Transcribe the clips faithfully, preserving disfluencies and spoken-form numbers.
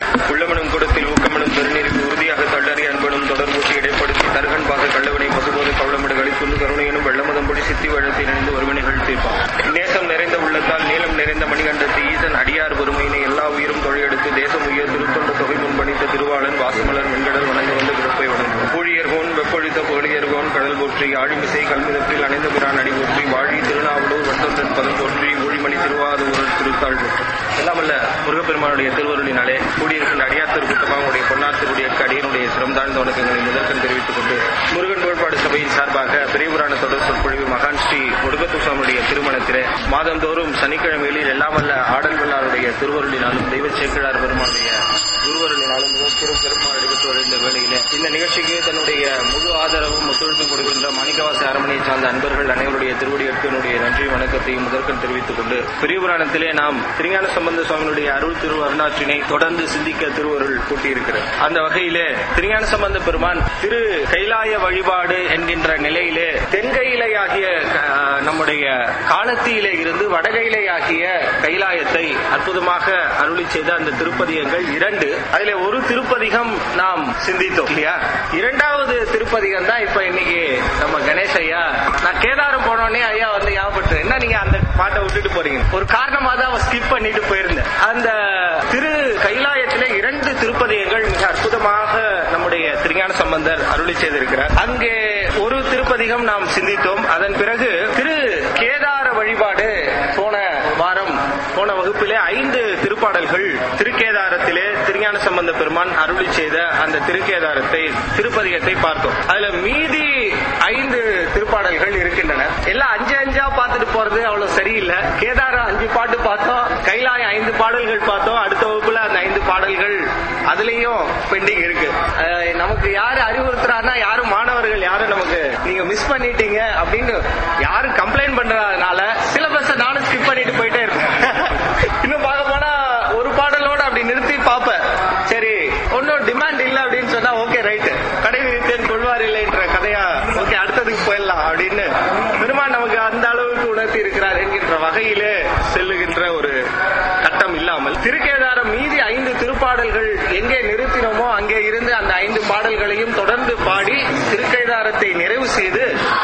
உள்ளமனும் கூடத்தில் ஊக்கமனும் பெருநீருக்கு உறுதியாக தள்ளறி அன்பனும் தொடர்பூட்டி இடைப்படுத்தி தருகன் பாக கள்ளவினை பசுபோது கவளமிடு கழித்துண்டு கருணையனும் வெள்ளமதம் பொடி சித்தி வழத்தை நினைந்து ஒருவினைகள் தீர்ப்பான். நேசம் நிறைந்த உள்ளத்தால் நீளம் நிறைந்த மணிகண்டத்து ஈசன் அடியார் பெருமையினை எல்லா உயிரும் தொழிலெடுத்து தேசம் உயர் திருத்தொண்ட தொகை முன்பணித்த திருவாளன் வாசுமலர் வெண்கடல் வணங்க வந்து பிறப்பை வணங்கும். ஊழியர்கோன் வெப்பொழித்த புகழியர்கோன் கடல் போற்றி ஆழிமிசை கல்மிதப்பில் அணைந்த பிரான் அடி போற்றி வாழி திருநாவலூர் வட்டொன்றன் பதம் போற்றி ஊழிமணி திருவாரூரர் திருத்தாள் போற்றி. எல்லாமல்ல முருகப்பெருமானுடைய திருவருளினாலே கூடியிருக்கின்ற அடியார் திருக்கூட்டமாக உடைய பொன்னார் திருவுடையற்கு அடியனுடைய சிரம் தாழ்ந்த வணக்கங்களை முதற்கண் தெரிவித்துக் கொண்டு முருகன் கோட்பாடு சபையின் சார்பாக பெரியபுராண தொடர் சொற்பொழிவு மகான் ஸ்ரீ முருகத்துசாமியுடைய திருமணத்திலே மாதந்தோறும் சனிக்கிழமைகளில் எல்லாமல்ல ஆடல் வல்லாருடைய திருவருளினாலும் தெய்வ சேக்கிழார் பெருமானுடைய குருவருளினாலும் மிகவும் பெருமாள் எடுத்து வருகின்ற வேளையிலே இந்த நிகழ்ச்சிக்கு தன்னுடைய முழு ஆதரவும் ஒத்துழைப்பும் கொடுக்கின்ற மாணிக்கவாச அரமனையை சார்ந்த அன்பர்கள் அனைவருடைய திருவடியற்கனுடைய நன்றி வணக்கத்தையும் முதற்கண் தெரிவித்துக் கொண்டு பெரியபுராணத்திலே நாம் திருஞான சம்பந்த சுவாமியுடைய அருள் திரு அருணாற்றினை தொடர்ந்து சிந்திக்க திருவருள் கூட்டியிருக்கிறது. அந்த வகையிலே திருஞான சம்பந்த பெருமான் திரு கைலாய வழிபாடு என்கின்ற நிலையிலே தென்கையிலையாகிய நம்முடைய காலத்தியிலே இருந்து வடகையிலையாகிய கைலாயத்தை அற்புதமாக அருளி செய்த அந்த திருப்பதிகங்கள் இரண்டு. அதிலே ஒரு திருப்பதிகம் நாம் சிந்தித்தோம் இல்லையா? இரண்டாவது திருப்பதிகம் தான் இப்ப இன்னைக்கு நம்ம கணேஷ் ஐயா நான் கேதாரம் போனோடனே ஐயா வந்து ஞாபகப்பட்டு என்ன நீங்க அந்த பாட்டை விட்டுட்டு போறீங்க ஒரு காரணமா தான் அவன் ஸ்கிப் பண்ணிட்டு போயிருந்தேன். அந்த திரு கைலாயத்திலே இரண்டு திருப்பதிகங்கள் மிக அற்புதமாக நம்முடைய திருஞான சம்பந்தர் அருளி செய்திருக்கிறார். அங்கே ஒரு திருப்பதிகம் நாம் சிந்தித்தோம். அதன் பிறகு திரு கேதார வழிபாடு போன வாரம் போன வகுப்பிலே ஐந்து திருப்பாடல்கள் திருக்கேதாரத்திலே திருஞான சம்பந்த பெருமான் அருளி செய்த அந்த திருக்கேதாரத்தை திருப்பதிகத்தை பார்த்தோம். அதுல மீதி ஐந்து திருப்பாடல்கள் இருக்கின்றன. எல்லாம் அஞ்சு அஞ்சா பார்த்துட்டு போறது அவ்வளவு சரியில்லை. கேதாரம் அஞ்சு பாட்டு பார்த்தோம், கைலாயம் ஐந்து பாடல்கள் பார்த்தோம். அடுத்த வகுப்புல அந்த ஐந்து பாடல்கள் அதுலயும் பெண்டிங் இருக்கு. நமக்கு யாரு அறிவுறுத்துறாருன்னா யாரும் மாணவர்கள் யாரும் நமக்கு நீங்க மிஸ் பண்ணிட்டீங்க அப்படின்னு யாரும் கம்ப்ளைண்ட் பண்றதுனால சிலபஸ் நானும் ஸ்கிப் பண்ணிட்டு போயிட்டே இருக்கேன். இன்னும் பார்க்க போனா ஒரு பாடலோட அப்படி நிறுத்தி பாப்பேன். சரி ஒன்னும் டிமாண்ட் இல்ல அப்படின்னு சொன்னா ஓகே ரைட் கடை விரித்தேன் கொள்வார் இல்லை என்ற கதையா ஓகே அடுத்ததுக்கு போயிடலாம் அப்படின்னு பெருமான் நமக்கு அந்த அளவுக்கு உணர்த்தி இருக்கிறார் என்கின்ற வகையிலே செல்லுகின்ற ஒரு கட்டம் இல்லாமல் திருக்கேதாரம் மீதி ஐந்து திருப்பாடல்கள் எங்கே நிறுத்தினோமோ அங்கே இருந்து அந்த ஐந்து பாடல்களையும் தொடர்ந்து பாடி திருக்கேதாரத்தை நிறைவு செய்து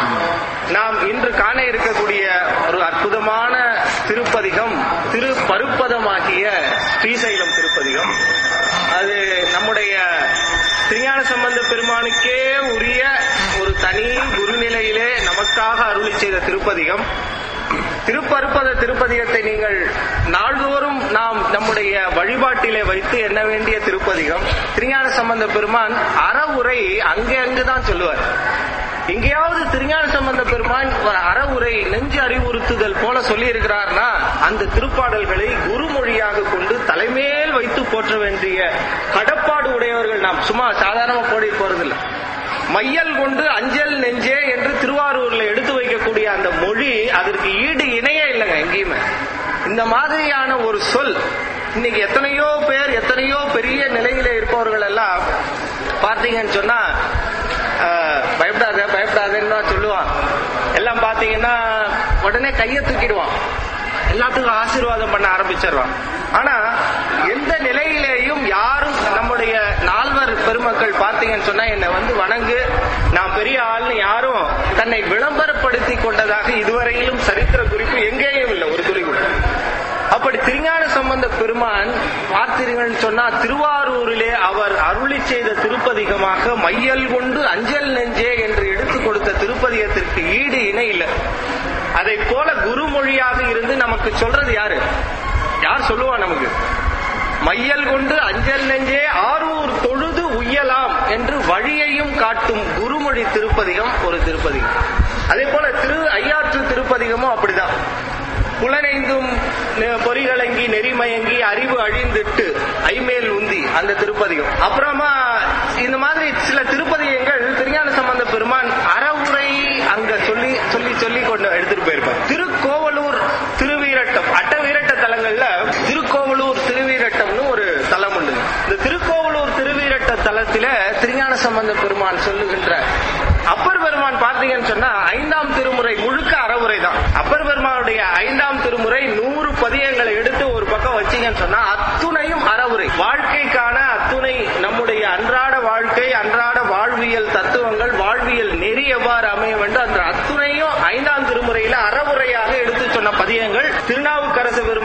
நாம் இன்று காண இருக்கக்கூடிய ஒரு அற்புதமான திருப்பதிகம் திரு பருப்பதமாகிய ஸ்ரீசைலம் திருப்பதிகம். அது நம்முடைய திருஞான சம்பந்த பெருமானுக்கே உரிய ஒரு தனி குருநிலையிலே நமக்காக அருளி செய்த திருப்பதிகம். திருப்பருப்பத திருப்பதிகத்தை நீங்கள் நாள்தோறும் நாம் நம்முடைய வழிபாட்டிலே வைத்து எண்ண வேண்டிய திருப்பதிகம். திருஞான சம்பந்த பெருமான் அறவுரை அங்கே அங்குதான் சொல்லுவார். எங்கேயாவது திருஞான சம்பந்த பெருமான் அறவுரை நெஞ்சு அறிவுறுத்துதல் போல சொல்லி இருக்கிறார்னா அந்த திருப்பாடல்களை குருமொழியாக கொண்டு தலைமேல் வைத்து போற்ற வேண்டிய கடப்பாடு உடையவர்கள். நாம் சும்மா சாதாரணமா போடி போறதில்லை. மையல் கொண்டு அஞ்சல் நெஞ்சே என்று திருவாரூர்ல எடுத்து வைக்கக்கூடிய அந்த மொழி அதற்கு ஈடு இணையே இல்லைங்க எங்கேயுமே. இந்த மாதிரியான ஒரு சொல் இன்னைக்கு எத்தனையோ பேர் எத்தனையோ பெரிய நிலையில இருப்பவர்கள் எல்லாம் பார்த்தீங்கன்னு சொன்னா பயப்படாத பயப்படாதன்னு தான் சொல்லுவான். எல்லாம் பாத்தீங்கன்னா உடனே கையை தூக்கிடுவான், எல்லாத்துக்கும் ஆசீர்வாதம் பண்ண ஆரம்பிச்சிருவான். ஆனா எந்த நிலையிலேயும் யாரும் நம்முடைய நால்வர் பெருமக்கள் பார்த்தீங்கன்னு சொன்னா என்னை வந்து வணங்கு நான் பெரிய ஆள்னு யாரும் தன்னை விளம்பரப்படுத்தி கொண்டதாக இதுவரையிலும் சரித்திர குறிப்பு எங்கேயும் இல்லை, ஒரு துளி கூட. அப்படி திருஞான சம்பந்த பெருமான் பார்த்தீர்கள் சொன்னா திருவாரூரிலே அவர் அருளி செய்த திருப்பதிகமாக மையல் கொண்டு அஞ்சல் நெஞ்சே என்று எடுத்துக் கொடுத்த திருப்பதிகத்திற்கு ஈடு இணை இல்லை. அதை போல குருமொழியாக இருந்து நமக்கு சொல்றது யாரு? யார் சொல்லுவா நமக்கு? மையல் கொண்டு அஞ்சல் நெஞ்சே ஆரூர் தொழுது உய்யலாம் என்று வழியையும் காட்டும் குருமொழி திருப்பதிகம் ஒரு திருப்பதிகம். அதே போல திரு ஐயாற்று திருப்பதிகமும் அப்படிதான். புலனைந்தும் பொறிகளங்கி நெறிமயங்கி அறிவு அழிந்துட்டு ஐமேல் உந்தி அந்த திருப்பதிகம். அப்புறமா இந்த மாதிரி சில திருப்பதிகங்கள் திருஞான சம்பந்த பெருமான் அறவுரை அங்க சொல்லி சொல்லி சொல்லி கொண்டு எடுத்துட்டு போயிருப்பார். திருக்கோவலூர் திருவீரட்டம் அட்டவீரட்ட தலங்கள்ல திருக்கோவலூர் திருவீரட்டம்னு ஒரு தலம் உண்டு. இந்த திருக்கோவலூர் திருவீரட்ட தலத்தில திருஞான சம்பந்த பெருமான் சொல்லுகின்ற அப்பர் பெருமான் பார்த்தீங்கன்னு சொன்னா ஐந்தாம் திருமுறை முழுக்க அறவுரை தான். அப்பர் பெருமானுடைய ஐந்தாம் திருமுறை நூறு பதியங்களை எடுத்து ஒரு பக்கம் வச்சீங்கன்னு சொன்னா அத்துணையும் அறவுரை. வாழ்க்கைக்கான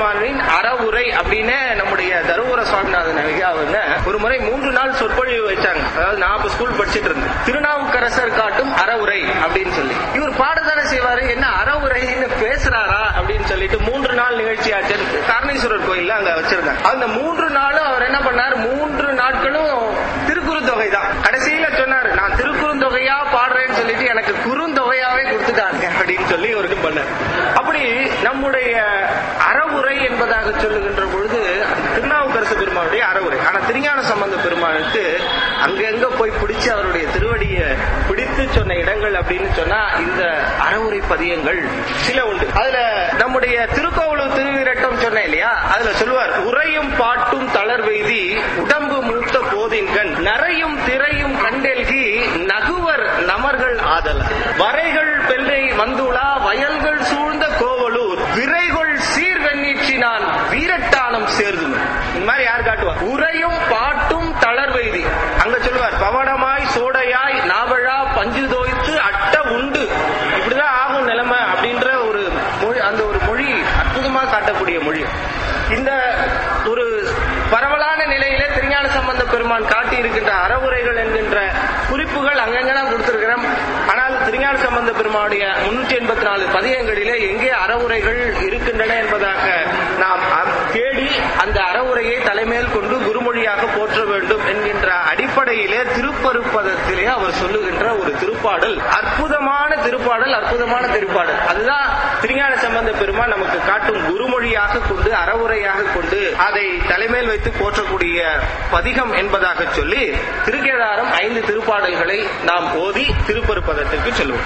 பெருமானின் அறவுரை அப்படின்னு நம்முடைய தருமபுர சுவாமிநாதன் ஐயா அவங்க ஒரு முறை மூன்று நாள் சொற்பொழிவு வச்சாங்க. அதாவது நான் இப்ப ஸ்கூல் படிச்சுட்டு இருந்தேன். திருநாவுக்கரசர் காட்டும் அறவுரை அப்படின்னு சொல்லி இவர் பாடதானே செய்வாரு, என்ன அறவுரைன்னு பேசுறாரா அப்படின்னு சொல்லிட்டு மூன்று நாள் நிகழ்ச்சி ஆச்சு. காரணீஸ்வரர் கோயில்ல அங்க வச்சிருந்தாங்க. அந்த மூன்று நாளும் அவர் என்ன பண்ணார், மூன்று நாட்களும் திருக்குறுந்தொகை தான். கடைசியில சொன்னாரு, நான் திருக்குறுந்தொகையா பாடுறேன்னு சொல்லிட்டு எனக்கு குறுந்தொகையாவே கொடுத்துட்டாங்க அப்படின்னு சொல்லி ஒரு இது பண்ணார். அப்படி நம்முடைய அறவுரை என்பதாக சொல்லுகின்ற பொழுது திருநாவுக்கரசு பெருமானுடைய அறவுரை. ஆனா திருஞான சம்பந்த பெருமானுக்கு அங்கங்க போய் பிடிச்சு அவருடைய திருவடியை பிடித்து சொன்ன இடங்கள் அப்படின்னு சொன்னா இந்த அறவுரை பதியங்கள் சில உண்டு. அதுல நம்முடைய திருக்கோவலூர் திருவிரட்டம் சொன்னேன் இல்லையா, அதுல சொல்லுவார், உரையும் பாட்டும் தளர்வெய்தி உடம்பு மூத்த போதின்கண் நரையும் திரையும் கண்டெல்கி நகுவர் நமர்கள் ஆதல் வரைகள் பெல்லை வந்துளா வயல்கள் சூழ்ந்த கோவலூர் விரைகொள் சீர்வெண்ணீற்றினான் வீரட்டானம் சேர்தும். இந்த மாதிரி யார் காட்டுவார், உரையும் பாட்டும் தளர்வெய்தி. அங்க சொல்லுவார், பவடமாய் சோடையாய் நாவழா பஞ்சு தோய்த்து அட்ட உண்டு, இப்படிதான் ஆகும் நிலைமை அப்படின்ற ஒரு மொழி. அந்த ஒரு மொழி அற்புதமா காட்டக்கூடிய மொழி. இந்த ஒரு பரவலான நிலையிலே திருஞான சம்பந்த பெருமான் காட்டி இருக்கின்ற அறவுரைகள் என்கின்ற குறிப்புகள் அங்கங்கதான் கொடுத்திருக்கிறோம். ஆனால் திருஞான சம்பந்த பெருமானுடைய முன்னூற்றி எண்பத்தி நாலு பதியங்களிலே எங்கே அறவுரைகள் இருக்கின்றன என்பதாக நாம் தேடி அந்த அறவுரையை தலைமையில் கொண்டு குருமொழியாக போற்ற வேண்டும் என்கின்ற அடிப்படையிலே திருப்பருப்பதத்திலே அவர் சொல்லுகின்ற ஒரு திருப்பாடல், அற்புதமான திருப்பாடல், அற்புதமான திருப்பாடல். அதுதான் திருஞான சம்பந்த பெருமான் நமக்கு காட்டும் குருமொழியாக கொண்டு அறவுரையாக கொண்டு அதை தலைமையில் வைத்து போற்றக்கூடிய பதிகம் என்பதாக சொல்லி திருக்கேதாரம் ஐந்து திருப்பாடல்களை நாம் ஓதி திருப்பருப்பதத்திற்கு செல்வோம்.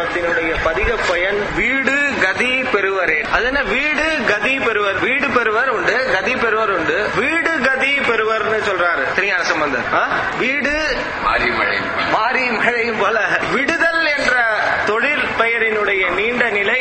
தேவாரத்தினுடைய பதிக பயன் வீடு கதி பெறுவரே. அது என்ன வீடு கதி பெறுவர்? வீடு பெறுவர் உண்டு, கதி பெறுவர் உண்டு. வீடு கதி பெறுவர்னு சொல்றாரு திருஞான சம்பந்தர். வீடு மாறி மழையும் போல விடுதல் என்ற தொழில் பெயரினுடைய நீண்ட நிலை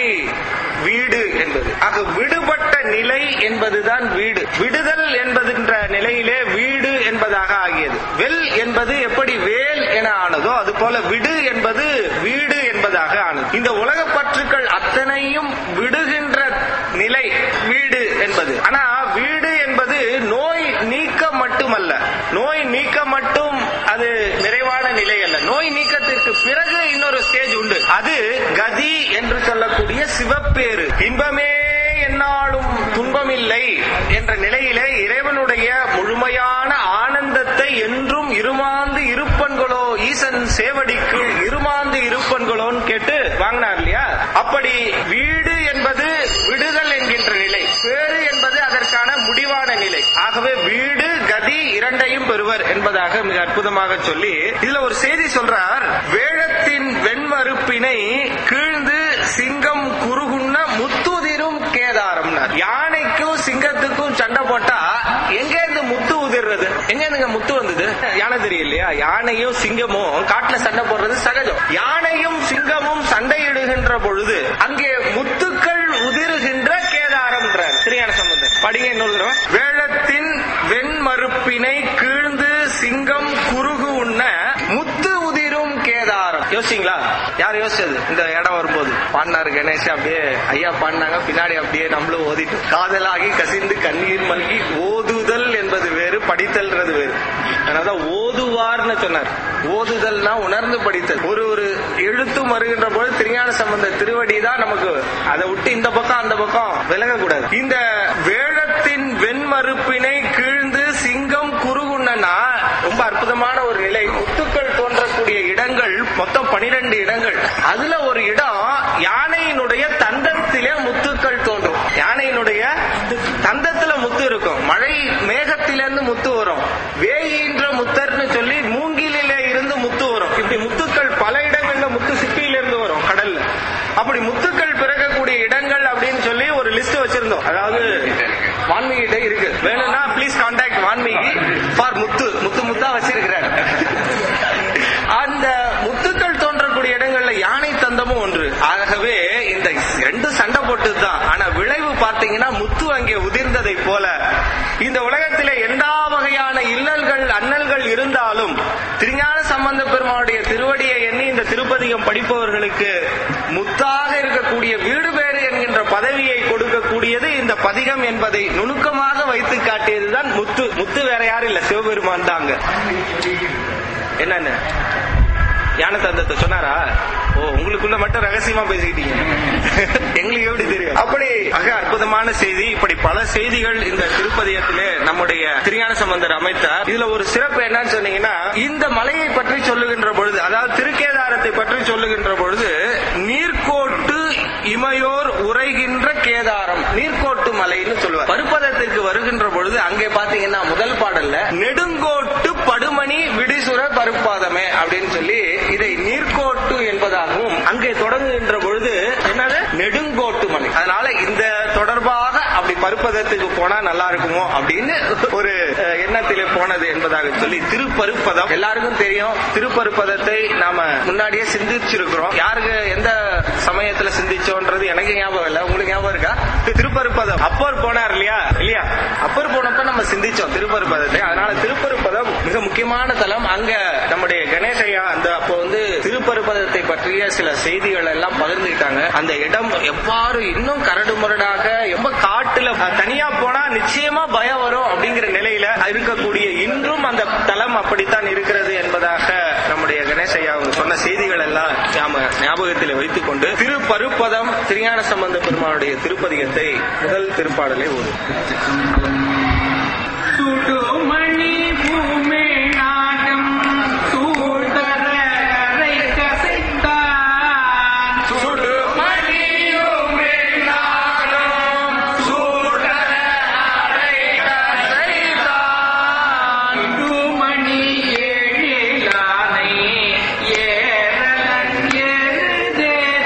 வீடு என்பது. ஆக விடுபட்ட நிலை என்பதுதான் வீடு. விடுதல் என்பதுன்ற நிலையிலே வீடு என்பதாக ஆகியது. வெல் என்பது எப்படி வேல் என ஆனதோ அது போல விடு என்பது வீடு என்பதாக ஆனது. இந்த உலக பற்றுக்கள் அத்தனையும் விடுகின்ற நிலை வீடு என்பது. ஆனா வீடு என்பது நோய் நீக்க மட்டுமல்ல, நோய் நீக்க மட்டும் அது நிறைவான நிலை அல்ல. நோய் நீக்கத்திற்கு பிறகு இன்னொரு ஸ்டேஜ் உண்டு. அது கதி என்று சொல்லக்கூடிய சிவப்பேறு. இன்பமே என்னாலும் துன்பமில்லை என்ற நிலையிலே இறைவனுடைய முழுமையான ஆனந்தத்தை என்றும் இருமாந்து இருப்பன்களோ ஈசன் சேவடிக்கு இருமாந்து இருப்பன்களோன்னு கேட்டு வாங்கினார் இல்லையா? அப்படி வீடு என்பது விடுதல் என்கின்ற நிலை, பேறு என்பது அதற்கான முடிவான நிலை. ஆகவே வீடு கதி இரண்டையும் பெறுவர் என்பதாக மிக அற்புதமாக சொல்லி இதுல ஒரு செய்தி சொல்றார். வேழத்தின் வெண்மறுப்பினை கீழ்ந்து சிங்கம் குறுகுன்ன முத்துதிரும் கேதாரம். யானைக்கும் சிங்கத்துக்கும் சண்டை போட்டா எங்க இருந்து முத்து உதிர்றது? எங்க இருந்து முத்து வந்தது? யானை தெரியலையா? யானையும் சிங்கமும் காட்டுல சண்டை போடுறது சகஜம். யானையும் சிங்கமும் சண்டையிடுகின்ற பொழுது அங்கே முத்துக்கள் உதிர்கின்ற கேதாரம் திருஞான சம்பந்தர். படிங்க இன்னொரு தடவை. வேழத்தின் வெண்மறுப்பினை கீழ்ந்து சிங்கம் குறுகு உண்ண முத்து உதிரும் கேதாரம். யோசிங்களா? யார் யோசிச்சது இந்த இடம் வரும்போது? பாடினாரு கணேஷ். அப்படியே ஐயா பாடினாங்க, பின்னாடி அப்படியே நம்மளும் ஓதிட்டு காதலாகி கசிந்து கண்ணீர் மல்கி ஓதுதல் என்பது வேறு, படித்தல்ன்றது வேறு. அதனாலதான் ஓதுவார்னு சொன்னார். ஓதுதல்னா உணர்ந்து படித்தல். ஒரு ஒரு எழுத்தும் வருகின்ற போது திருஞான சம்பந்த திருவடி தான் நமக்கு. அதை விட்டு இந்த பக்கம் அந்த பக்கம் விலகக்கூடாது. இந்த வேழத்தின் வெண்மறுப்பினை கீழ்ந்து சிங்கம் குறுகுண்ணனா ரொம்ப அற்புதமான ஒரு நிலை. முத்துக்கள் தோன்றக்கூடிய இடங்கள் மொத்தம் பனிரெண்டு இடங்கள். அதுல ஒரு இடம் யானையினுடைய தந்தத்திலே முத்துக்கள் தோன்றும். யானையினுடைய தந்தத்துல முத்து இருக்கும். மழை மேகத்திலிருந்து முத்து வரும். வேயின்ற முத்தர்னு சொல்லி மூங்கிலே இருந்து முத்து வரும். இப்படி முத்துக்கள் பல இடங்கள்ல முத்து சிப்பியிலிருந்து வரும் கடல்ல. அப்படி முத்துக்கள் பிறக்கக்கூடிய இடங்கள் அப்படின்னு சொல்லி ஒரு லிஸ்ட் வச்சிருந்தோம். அதாவது வான்மீகிட்ட இருக்கு. வேணும்னா பிளீஸ் கான்டாக்ட் வான்மீகி ஃபார் முத்து. முத்து முத்தா வச்சிருக்கிறார். அந்த முத்துக்கள் தோன்றக்கூடிய இடங்கள்ல யானை தந்தமும் ஒன்று. ஆகவே இந்த ரெண்டு சண்டை போட்டுதான். ஆனா விளைவு பார்த்தீங்கன்னா முத்து அங்கே உதிர்ந்ததை போல இந்த உலகத்திலே எல்லா வகையான இல்லல்கள் அண்ணல்கள் இருந்தாலும் திருஞான சம்பந்த பெருமானுடைய திருவடியை எண்ணி இந்த திருப்பதிகம் படிப்பவர்களுக்கு முத்தாக இருக்கக்கூடிய வீடு பேறு என்கின்ற பதவியை கொடுக்கக்கூடியது இந்த பதிகம் என்பதை நுணுக்கமாக வைத்து காட்டியதுதான் முத்து. முத்து வேற யாரும் இல்ல, சிவபெருமான் தாங்க. என்னன்னு ஞான தந்தத்தை சொன்னாரா? ஓ, உங்களுக்குள்ள மட்டும் ரகசியமா பேசிக்கிட்டீங்க, எங்களுக்கு எப்படி தெரியும்? அப்படி அக அற்புதமான செய்தி. இப்படி பல செய்திகள் இந்த திருப்பதியத்திலே நம்முடைய திருஞான சம்பந்தர் அமைத்தார். இதுல ஒரு சிறப்பு என்னன்னு சொன்னீங்கன்னா, இந்த மலையை பற்றி சொல்லுகின்ற பொழுது, அதாவது திருக்கேதாரத்தை பற்றி சொல்லுகின்ற பொழுது, நீர்கோட்டு இமையோர் உரைகின்ற கேதாரம், நீர்கோட்டு மலைன்னு சொல்லுவார். பருப்பதத்திற்கு வருகின்ற பொழுது அங்கே பாத்தீங்கன்னா முதல் பாடல்ல நெடுங்கோட்டு படுமணி விடிசுர பருப்பாதமே அப்படின்னு சொல்லி இதை நீர்கோட்டு என்பதாகவும் அங்கே தொடங்குகின்ற பொழுது என்னது நெடுங்கோட்டு மலை. அதனால இந்த தொடர்பாக அப்படி பருப்பதத்துக்கு போனா நல்லா இருக்குமோ அப்படின்னு ஒரு எண்ணத்திலே போனது என்பதாக சொல்லி திருப்பருப்பதம் எல்லாருக்கும் தெரியும். திருப்பருப்பதத்தை நாம முன்னாடியே சிந்திச்சிருக்கிறோம். யாருக்கு எந்த சமயத்துல சிந்திச்சோன்றது எனக்கு ஞாபகம் இல்ல, உங்களுக்கு ஞாபகம் இருக்கா? திருப்பருப்பதம் அப்பர் போனார் இல்லையா? இல்லையா அப்பர் போனப்ப நம்ம சிந்திச்சோம் திருப்பருப்பதத்தை. அதனால திருப்பருப்பதம் மிக முக்கியமான தலம். அங்க நம்முடைய கணேசையா அந்த அப்போ வந்து திருப்பருப்பதத்தை பற்றிய சில செய்திகள் எல்லாம் பகிர்ந்துக்கிட்டாங்க. அந்த இடம் எவ்வாறு இன்னும் கரடு முரடாக ரொம்ப காட்டுல தனியா போனா நிச்சயமா பயம் வரும் அப்படிங்கிற நிலையில இருக்கக்கூடிய இன்றும் அந்த தலம் அப்படித்தான் இருக்கிறது என்பதாக நம்முடைய கணேசையா அவங்க சொன்ன செய்திகள் எல்லாம் நாம ஞாபகத்தில் வைத்துக் கொண்டு திருப்பருப்பதம் திருஞான சம்பந்த பெருமானுடைய திருப்பதிகத்தை முதல் திருப்பாடலை ஓது. சுடுமணி பூமே நாகம் சூழ்தர அரை கசைத்தான். சுடுமணியுமே நாகம் சூழ்தர அரை கசைத்தான். சுடுமணி ஏழிலானை ஏரலன் எருதேத்த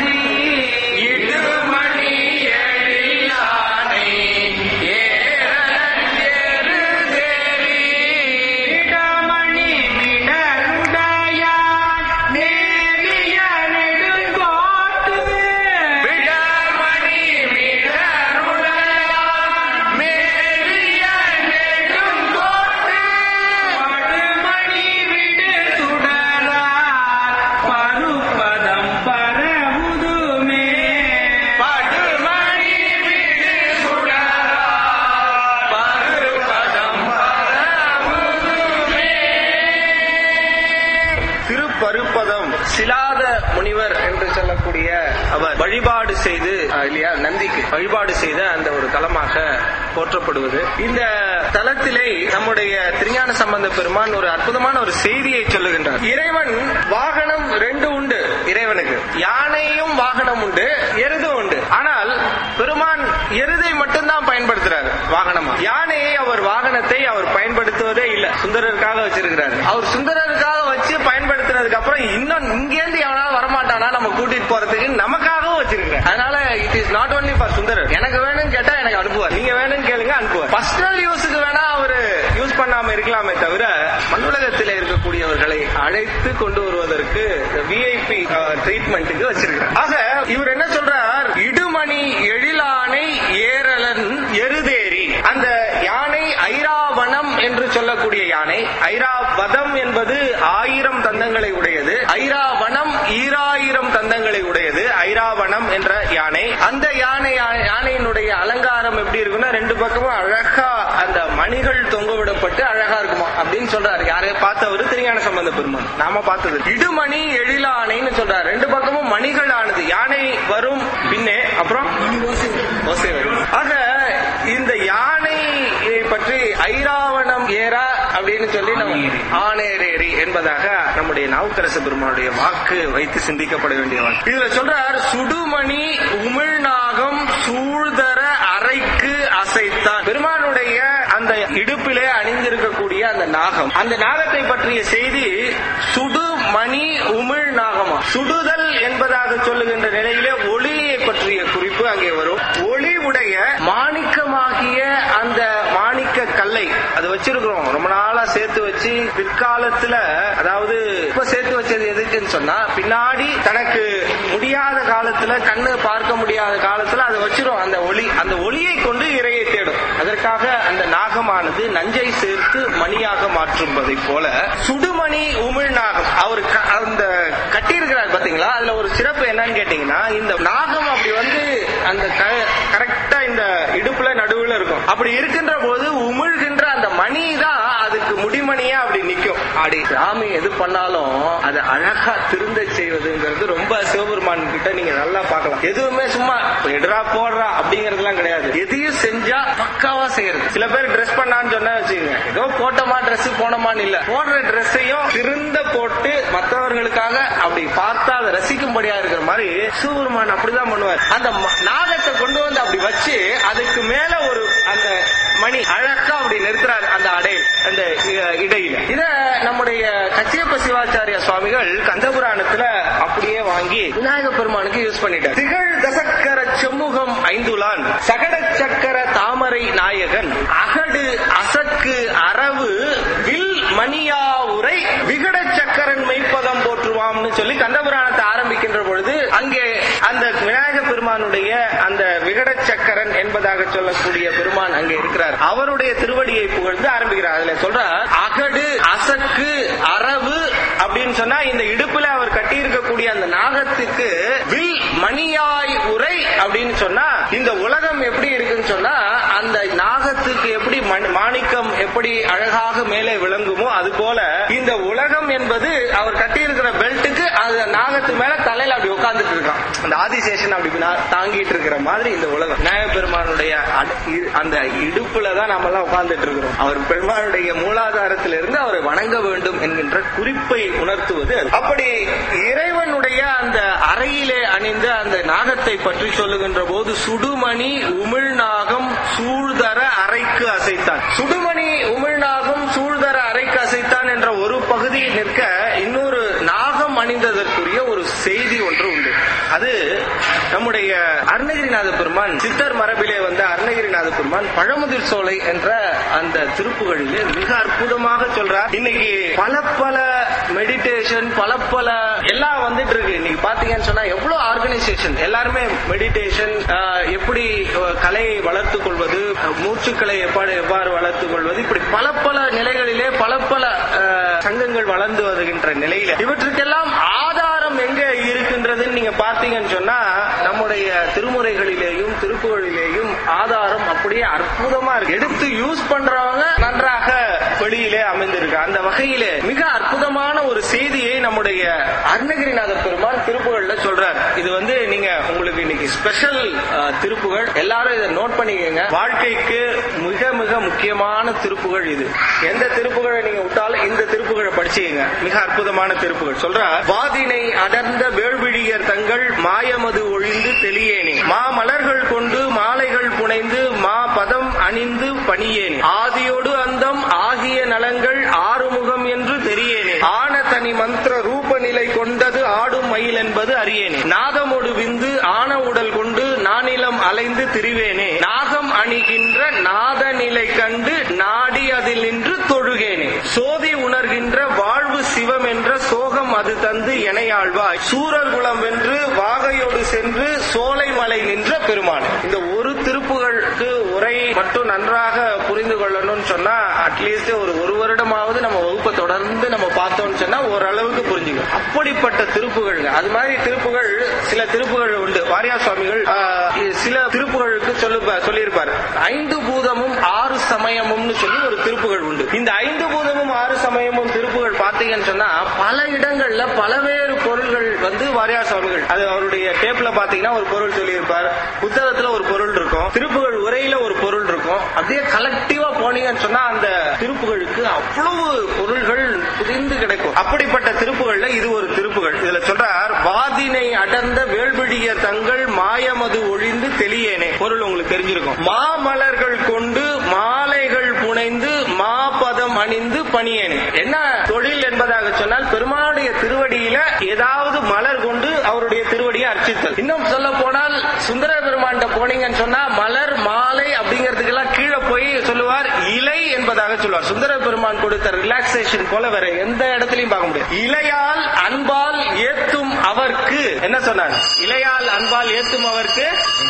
தலம் சிலாத முனிவர் என்று சொல்லக்கூடிய அவர் வழிபாடு செய்து இல்லையா நந்திக்கு வழிபாடு செய்த அந்த ஒரு தலமாக போற்றப்படுவது. இந்த தலத்திலே நம்முடைய திருஞான சம்பந்த பெருமான் ஒரு அற்புதமான ஒரு செய்தியை சொல்லுகின்றார். இறைவன் வாகனம் ரெண்டு உண்டு. இறைவனுக்கு யானையும் வாகனம் உண்டு, எருதும் உண்டு. ஆனால் பெருமான் எருதை மட்டும்தான் பயன்படுத்துறாரு வாகனமா. யானையை அவர் வாகனத்தை அவர் பயன்படுத்துவதே இல்ல, சுந்தரருக்காக வச்சிருக்கிறார். அவர் சுந்தரருக்காக வச்சு பயன்படுத்தினதுக்கு அப்புறம் இன்னும் இங்கேருந்து எவனாலும் வரமாட்டானா நம்ம கூட்டிட்டு போறதுக்கு நமக்காகவும் வச்சிருக்கிறார். அதனால it is not only for Sundarar. எனக்கு வேணும்னு கேட்டா எனக்கு அனுப்புவார், நீங்க வேணும்னு கேளுங்க அனுப்புவார். பர்சனல் யூஸுக்கு வேணா அவரு யூஸ் பண்ணாம இருக்கலாமே தவிர மண்ணுலகத்தில் இருக்கக்கூடியவர்களை அழைத்து கொண்டு வருவதற்கு விஐபி ட்ரீட்மெண்ட்டுக்கு வச்சிருக்கிறார். ஆக இவர் என்ன சொல்றார், இடுமணி எழிலானை ஏரலன் எருதேரி. அந்த யானை ஐராவணம் என்று சொல்லக்கூடிய யானை, ஐராவதம் என்பது ஆயிரம் தந்தங்களை உடையது, ஐராவணம் ஈராயிரம் தந்தங்களை உடையது. ஐராவணம் என்ற யானை, அந்த யானை யானையினுடைய அலங்காரம் எப்படி இருக்குன்னா ரெண்டு பக்கமும் அழகா அந்த மணிகள் தொங்க விடப்பட்டு அழகா இருக்குமா அப்படின்னு சொல்றாரு. யாரைய பார்த்தவரு திருஞான சம்பந்த பெருமான், நாம பார்த்தது. இடுமணி எழிலானைன்னு சொல்றாரு. ரெண்டு பக்கமும் மணிகள் ஆனது. யானை வரும் பின்னே, அப்புறம் ஓசை வரும். ஆக இந்த யானையை பற்றி ஐராவணம் ஏரா அப்படின்னு சொல்லி நம்ம ஆனேரேரி என்பதாக நம்முடைய நாவுக்கரச பெருமானுடைய வாக்கு வைத்து சிந்திக்கப்பட வேண்டிய வாக்கு. இதுல சொல்றார், சுடுமணி உமிழ்நாகம் சூழ்தர அறைக்கு அசைத்தான். பெருமானுடைய அந்த இடுப்பிலே அணிந்திருக்கக்கூடிய அந்த நாகம், அந்த நாகத்தை பற்றிய செய்தி சுடுமணி உமிழ் நாகமா. சுடுதல் என்பதாக சொல்லுகின்ற நிலையிலே ஒளியை பற்றிய குறிப்பு அங்கே வரும். ஒளி உடைய மாணிக்கமாகிய அந்த மாணிக்க கல்லை அது வச்சிருக்கிறோம், ரொம்ப நாளா சேர்த்து வச்சு பிற்காலத்துல, அதாவது இப்ப சேர்த்து வச்சது எதுக்குன்னு சொன்னா பின்னாடி தனக்கு முடியாத காலத்துல, கண்ணு பார்க்க முடியாத காலத்துல அதை வச்சிரும். அந்த ஒளி, அந்த ஒளியை கொண்டு இறையை தேடும். அதற்காக அந்த நாகமானது நஞ்சை சேர்த்து மணியாக மாற்றுவதை போல சுடுமணி உமிழ் நாகம் அவர் அந்த கட்டியிருக்கிறார் பாத்தீங்களா. அதுல ஒரு சிறப்பு என்னன்னு கேட்டீங்கன்னா, இந்த நாகம் அப்படி வந்து அந்த கரெக்டா இந்த இடுப்புல நடுவுல இருக்கும். அப்படி இருக்கின்ற போது உமிழ்கின்ற அந்த மணி தான் அதுக்கு முடிமணியா அப்படி நிக்கும். அப்படி சாமி எது பண்ணாலும் அது அழகா திருந்த செய்வதுங்கிறது ரொம்ப சிவபெருமான் கிட்ட நீங்க நல்லா பார்க்கலாம். எதுவுமே சும்மா எடுறா போடுறா அப்படிங்கறதுலாம் கிடையாது. எதையும் செஞ்சா பக்காவா செய்யறது. சில பேர் ட்ரெஸ் பண்ணான்னு சொன்னா வச்சுக்கோங்க, ஏதோ போட்டோமா ட்ரெஸ் போனோமான்னு இல்ல, போடுற ட்ரெஸ்ஸையும் திருந்த போட்டு மற்றவர்களுக்காக அப்படி பார்த்தா அதை ரசிக்கும்படியா இருக்கிற மாதிரி சிவபெருமான் அப்படிதான் பண்ணுவார். அந்த நாகத்தை கொண்டு வந்து அப்படி வச்சு அதுக்கு மேல ஒரு அந்த மணி அழகா அப்படி நிறுத்துறாரு அந்த அடையில், அந்த இடையில. இத நம்முடைய கச்சியப்ப சிவாச்சாரிய சுவாமிகள் கந்தபுராணத்துல அப்படியே வாங்கி விநாயக பெருமானுக்கு யூஸ் பண்ணிட்டார். திகழ் தசக்கர செம்முகம் ஐந்துலான் சகட சக்கர தாமரை நாயகன் அகடு அசக்கு அரவு வில் மணியா உரை விகட சக்கரன் மெய்ப்பதம் போற்றுவாம்னு சொல்லி கந்தபுராணத்தை ஆரம்பிக்கின்ற பொழுது அங்கே அந்த விநாயக பெருமானுடைய அந்த விகட சக்கரன் என்பதாக சொல்லக்கூடிய பெருமான் அங்கே இருக்கிறார். அவருடைய திருவடியை புகழ்ந்து ஆரம்பிக்கிறார். அதுல சொல்ற அகடு அசக்கு அரவு அப்படின்னு சொன்னா இந்த இடுப்புல அவர் கட்டி இருக்கக்கூடிய அந்த நாகத்துக்கு வில் மணியாய் உரை அப்படின்னு சொன்னா இந்த உலகம் எப்படி இருக்குன்னு சொன்னா அந்த நாகத்துக்கு எப்படி மாணிக்கம் எப்படி அழகாக மேலே விளங்குமோ அது போல இந்த உலகம் என்பது அவர் கட்டி இருக்கிற பெல்ட்டுக்கு அந்த நாகத்து மேல தலையில அப்படி உட்கார்ந்துட்டு இருக்கான். அந்த ஆதிசேஷன் அப்படி தாங்கிட்டு இருக்கிற மாதிரி இந்த உலகம் விநாயக பெருமானுடைய அந்த இடுப்புலதான் நாம எல்லாம் உட்கார்ந்துட்டு இருக்கிறோம். அவர் பெருமானுடைய மூலாதாரத்திலிருந்து அவரை வணங்க வேண்டும் என்கின்ற குறிப்பை உணர்த்துவது. அப்படி இறைவனுடைய அந்த அறையிலே அணிந்த அந்த நாகத்தை பற்றி சொல்லுகின்ற போது சுடுமணி உமிழ்நாகம் சூழ்தர அறைக்கு அசைத்தான். சுடுமணி உமிழ்நாகம் சூழ்தர அறைக்கு அசைத்தான் என்ற ஒரு பகுதியில் நிற்க இன்னொரு நாகம் அணிந்ததற்குரிய ஒரு செய்தி ஒன்று உண்டு. அது நம்முடைய அருணகிரிநாத பெருமான் சித்தர் மரபிலே வந்த அருணகிரிநாத பெருமான் பழமுதிர் சோலை என்ற அந்த திருப்புகளிலே மிக அற்புதமாக சொல்றார். இன்னைக்கு பல பல மெடிடேஷன் பல பல எல்லாம் வந்துட்டு இருக்கு. இன்னைக்கு பாத்தீங்கன்னு சொன்னா எவ்வளவு ஆர்கனைசேஷன், எல்லாருமே மெடிடேஷன், எப்படி கலையை வளர்த்துக் கொள்வது, மூச்சுக்களை எவ்வாறு எவ்வாறு வளர்த்துக் கொள்வது, இப்படி பல பல நிலைகளிலே பல பல சங்கங்கள் வளர்ந்து வருகின்ற நிலையில இவற்றுக்கெல்லாம் ஆதாரம் எங்க இருக்கின்றதுன்னு நீங்க பார்த்தீங்கன்னு சொன்னா நம்முடைய திருமுறைகளிலேயும் திருப்புகளிலேயும் ஆதாரம் அப்படியே அற்புதமா இருக்கு. எடுத்து யூஸ் பண்றவங்க நன்றாக வெளியிலே அமைந்திருக்கு. அந்த வகையிலே மிக அற்புதமான ஒரு செய்தியை நம்முடைய அருணகிரிநாத பெருமான் திருப்புகழ்ல சொல்றார். இது வந்து நீங்க உங்களுக்கு இன்னைக்கு ஸ்பெஷல் திருப்புகழ், எல்லாரும் இதை நோட் பண்ணிக்கங்க. வாழ்க்கைக்கு மிக மிக முக்கியமான திருப்புகழ் இது. எந்த திருப்புகழை நீங்க விட்டாலும் இந்த திருப்புகழை படிச்சீங்க. மிக அற்புதமான திருப்புகழ். சொல்றார், வாதினை அடர்ந்த வேள்விழியர் தங்கள் மாயமது ஒழிந்து தெளியேனே, மா மலர்கள் கொண்டு மாலைகள் புனைந்து மா பதம் அணிந்து பணியேனே, ஆதியோடு அந்தம் ஆகிய நலங்கள் ஆறுமுகம் என்று தெரியேனே, ஆன தனி மந்திர ரூப நிலை கொண்டது ஆடும் மயில் என்பது அறியேனே, நாதமோடு விந்து ஆன உடல் கொண்டு நானிலம் அலைந்து திரிவேனே, நாகம் அணிகின்ற நாத நிலை கண்டு நாடி அதில் நின்று தொழுகேனே, சோதி உணர்கின்ற வாழ்வு சிவம் என்ற சோகம் அது தந்து எனையாழ்வாய், சூரர் குலம் வென்று வாகையோடு சென்று சோலை மலை நின்ற பெருமான். இந்த ஒரு திருப்புகளுக்கு உரை மட்டும் நன்றாக புரிந்து கொள்ளணும்னு சொன்னா அட்லீஸ்ட் ஒரு ஒரு வருடமாவது நம்ம வகுப்பை தொடர்ந்து நம்ம பார்த்தோம்னு சொன்னா ஓரளவுக்கு புரிஞ்சுக்கும். அப்படிப்பட்ட திருப்புகள். அது மாதிரி திருப்புகள் சில திருப்புகள் உண்டு. வாரியார் சுவாமிகள் சில திருப்புகளுக்கு சொல்லியிருப்பார். ஐந்து பூதமும் ஆறு சமயமும்னு சொல்லி ஒரு திருப்புகள் உண்டு. இந்த ஐந்து பூதமும் ஆறு சமயமும் திருப்புகள் பார்த்தீங்கன்னு சொன்னா பல இடங்கள்ல பலவேறு பொருள்கள் வந்து வாரியார் சுவாமிகள் அது அவருடைய டேப்ல பாத்தீங்கன்னா ஒரு பொருள் சொல்லியிருப்பார், புத்தகத்துல ஒரு பொருள் இருக்கும், திருப்புகள் உரையில ஒரு பொருள் இருக்கும். அப்படியே கலெக்டிவா போனீங்கன்னு சொன்னா அந்த திருப்புகளுக்கு அவ்வளவு பொருள்கள் புரிந்து கிடைக்கும். அப்படிப்பட்ட திருப்புகள்ல இது ஒரு திருப்புகள். இதுல சொல்றார், வாதினை அடர்ந்த வேள்விழிய தங்கள் மாயமது ஒழிந்து தெளியேனே. பொருள் உங்களுக்கு தெரிஞ்சிருக்கும். மாமலர்கள் கொண்டு மாலைகள் புனைந்து மாபதம் அணிந்து பணியேனே. என்ன தொழில் என்பதாக சொன்னால் பெருமானுடைய திருவடியில ஏதாவது மலர் கொண்டு அவருடைய திருவடியை அர்ச்சித்தல். இன்னும் சொல்ல போனால் சுந்தர பெருமான் போனீங்கன்னு சொன்னா மலர் மாலை அப்படிங்கிறதுக்கு எல்லாம் கீழே போய் சொல்லுவார் இலை என்பதாக சொல்லுவார். சுந்தர பெருமான் கொடுத்த ரிலாக்ஸேஷன் போல வேற எந்த இடத்துலயும் பார்க்க முடியாது. இலையால் அன்பால் ஏத்தும் அவர்க்கு என்ன சொன்னார்? இலையால் அன்பால் ஏத்தும் அவர்க்கு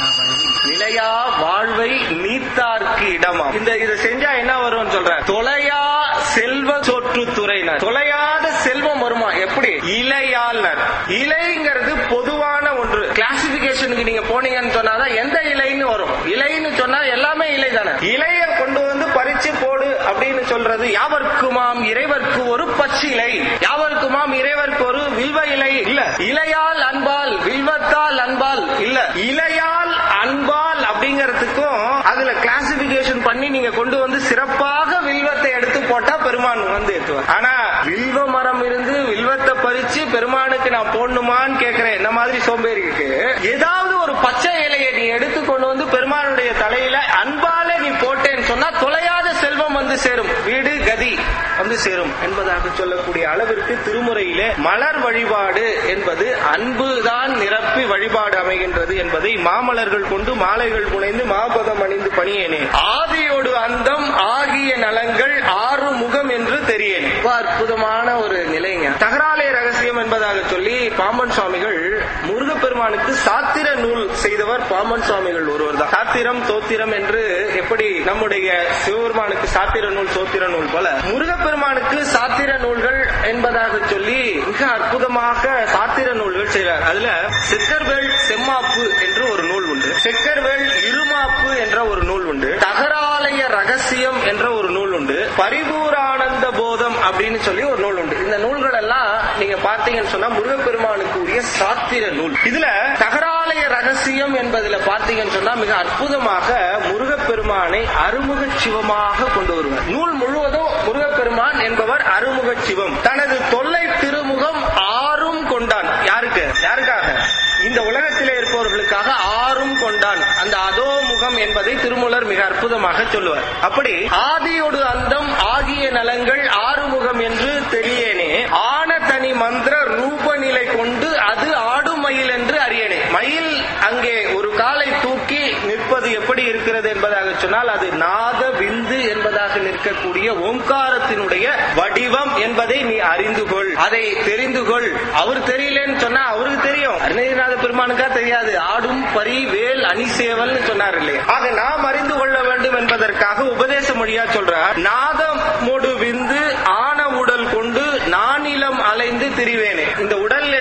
நிலையா வாழ்வை நீத்தார்க்கு இடமா. இந்த இதை செஞ்சா என்ன வரும் சொல்ற, தொலையா செல்வ சோற்று துறையினர். தொலையாத செல்வம் வருமா? எப்படி? இலையால். இலைங்கிறது பொதுவான ஒன்று. கிளாசிபிகேஷனுக்கு நீங்க போனீங்கன்னு சொன்னாதான் எந்த இலைன்னு வரும். இலைன்னு சொன்னா எல்லாமே இலை தானே. இலைய கொண்டு வந்து பறிச்சு போடு அப்படின்னு சொல்றது யாவர்க்குமாம் இறைவர்க்கு ஒரு பச்சிலை, யாவர்க்குமாம் இறைவர்க்கு ஒரு வில்வ இலை இல்ல. இலையால் அன்பால் வில்வத்தால் அன்பால் இல்ல. இலையால் அன்பால் அப்படிங்கறதுக்கும் அதுல கிளாசிபிகேஷன் பண்ணி நீங்க கொண்டு வந்து சிறப்பாக வில்வத்தை எடுத்து போட்டா பெருமான் வந்து ஏற்றுவார். ஆனா வில்வ மரம் இருந்து வில்வத்தை பறிச்சு பெருமானுக்கு நான் போடணுமான்னு கேட்கிறேன். என்ன மாதிரி சோம்பேறிக்கு ஏதாவது ஒரு பச்சை இலையை நீ எடுத்து கொண்டு வந்து பெருமானுடைய தலையில அன்பால நீ போட்டேன்னு சொன்னா தொலையாத செல்வம் வந்து சேரும், வீடு கதி வந்து சேரும் என்பதாக சொல்லக்கூடிய அளவிற்கு திருமுறையிலே மலர் வழிபாடு என்பது அன்புதான் நிரப்பி வழிபாடு அமைகின்றது என்பதை மாமலர்கள் கொண்டு மாலைகள் புனைந்து மாபதம் அணிந்து பணியேனே, ஆதியோடு அந்தம் ஆகிய நலங்கள் ஆறு முகம் என்று தெரியேன். அற்புதமான ஒரு நிலைங்க. தகராலய ரகசியம் என்பதாக சொல்லி பாம்பன் சுவாமிகள் முருகப்பெருமானுக்கு சாத்திர நூல் செய்தவர் பாம்பன் சுவாமிகள் ஒருவர் தான். சாத்திரம் தோத்திரம் என்று எப்படி நம்முடைய சிவபெருமானுக்கு சாத்திர நூல் சோத்திர நூல் போல முருகப்பெருமானுக்கு சாத்திர நூல்கள் என்பதாக சொல்லி மிக அற்புதமாக சாத்திர நூல்கள் செய்கிறார். அதுல செக்கர்வேள் செம்மாப்பு என்று ஒரு நூல் உண்டு, செக்கர்வேள் இருமாப்பு என்ற ஒரு நூல் உண்டு, தகராலய ரகசியம் என்ற ஒரு நூல் உண்டு, பரிபூரானந்த போதம் அப்படின்னு சொல்லி ஒரு நூல் உண்டு. இந்த நூல்கள் எல்லாம் நீங்க பார்த்தீங்கன்னு சொன்னா முருகப்பெருமானுக்கு உரிய சாத்திர நூல். இதுல தகராலய ரகசியம் என்பதுல பார்த்தீங்கன்னு சொன்னா மிக அற்புதமாக முருகப்பெருமானை அருமுக சிவமாக கொண்டு வருவார். நூல் முழுவதும் முருகப்பெருமான் என்பவர் அருமுக சிவம். தனது தொல்லை திருமுகம் ஆறும் கொண்டான். யாருக்கு? யாருக்காக? இந்த உலகத்திலே இருப்பவர்களுக்காக ஆறும் கொண்டான். அந்த அதோ முகம் என்பதை திருமூலர் மிக அற்புதமாக சொல்லுவார். அப்படி ஆதியோடு அந்தம் ஆகிய நலங்கள் ஆறுமுகம் என்று தெரியேனே, ஆன தனி மந்திர ரூப நிலை கொண்டு அது ஆடும் மயில் என்று அறியேனே. மயில் அங்கே ஒரு காலை தூக்கி நிற்பது எப்படி இருக்கிறது என்பதாக சொன்னால் அது நாத விந்து என்பதாக நிற்கக்கூடிய ஓங்காரத்தினுடைய வடிவம் என்பதை நீ அறிந்து கொள், அதை தெரிந்து கொள். அவர் தெரியலன்னு சொன்னா அவருக்கு தெரியும், அருணகிரிநாத பெருமானுக்கா தெரியாது. ஆடும் பரி வேல் அணிசேவல் சொன்னார் இல்லையா? ஆக நாம் அறிந்து கொள்ள வேண்டும் என்பதற்காக உபதேச மொழியா சொல்றார். நாதமோடு விந்து ஆன உடல் கொண்டு நானிலம் அலைந்து திரிவேனே. இந்த உடல்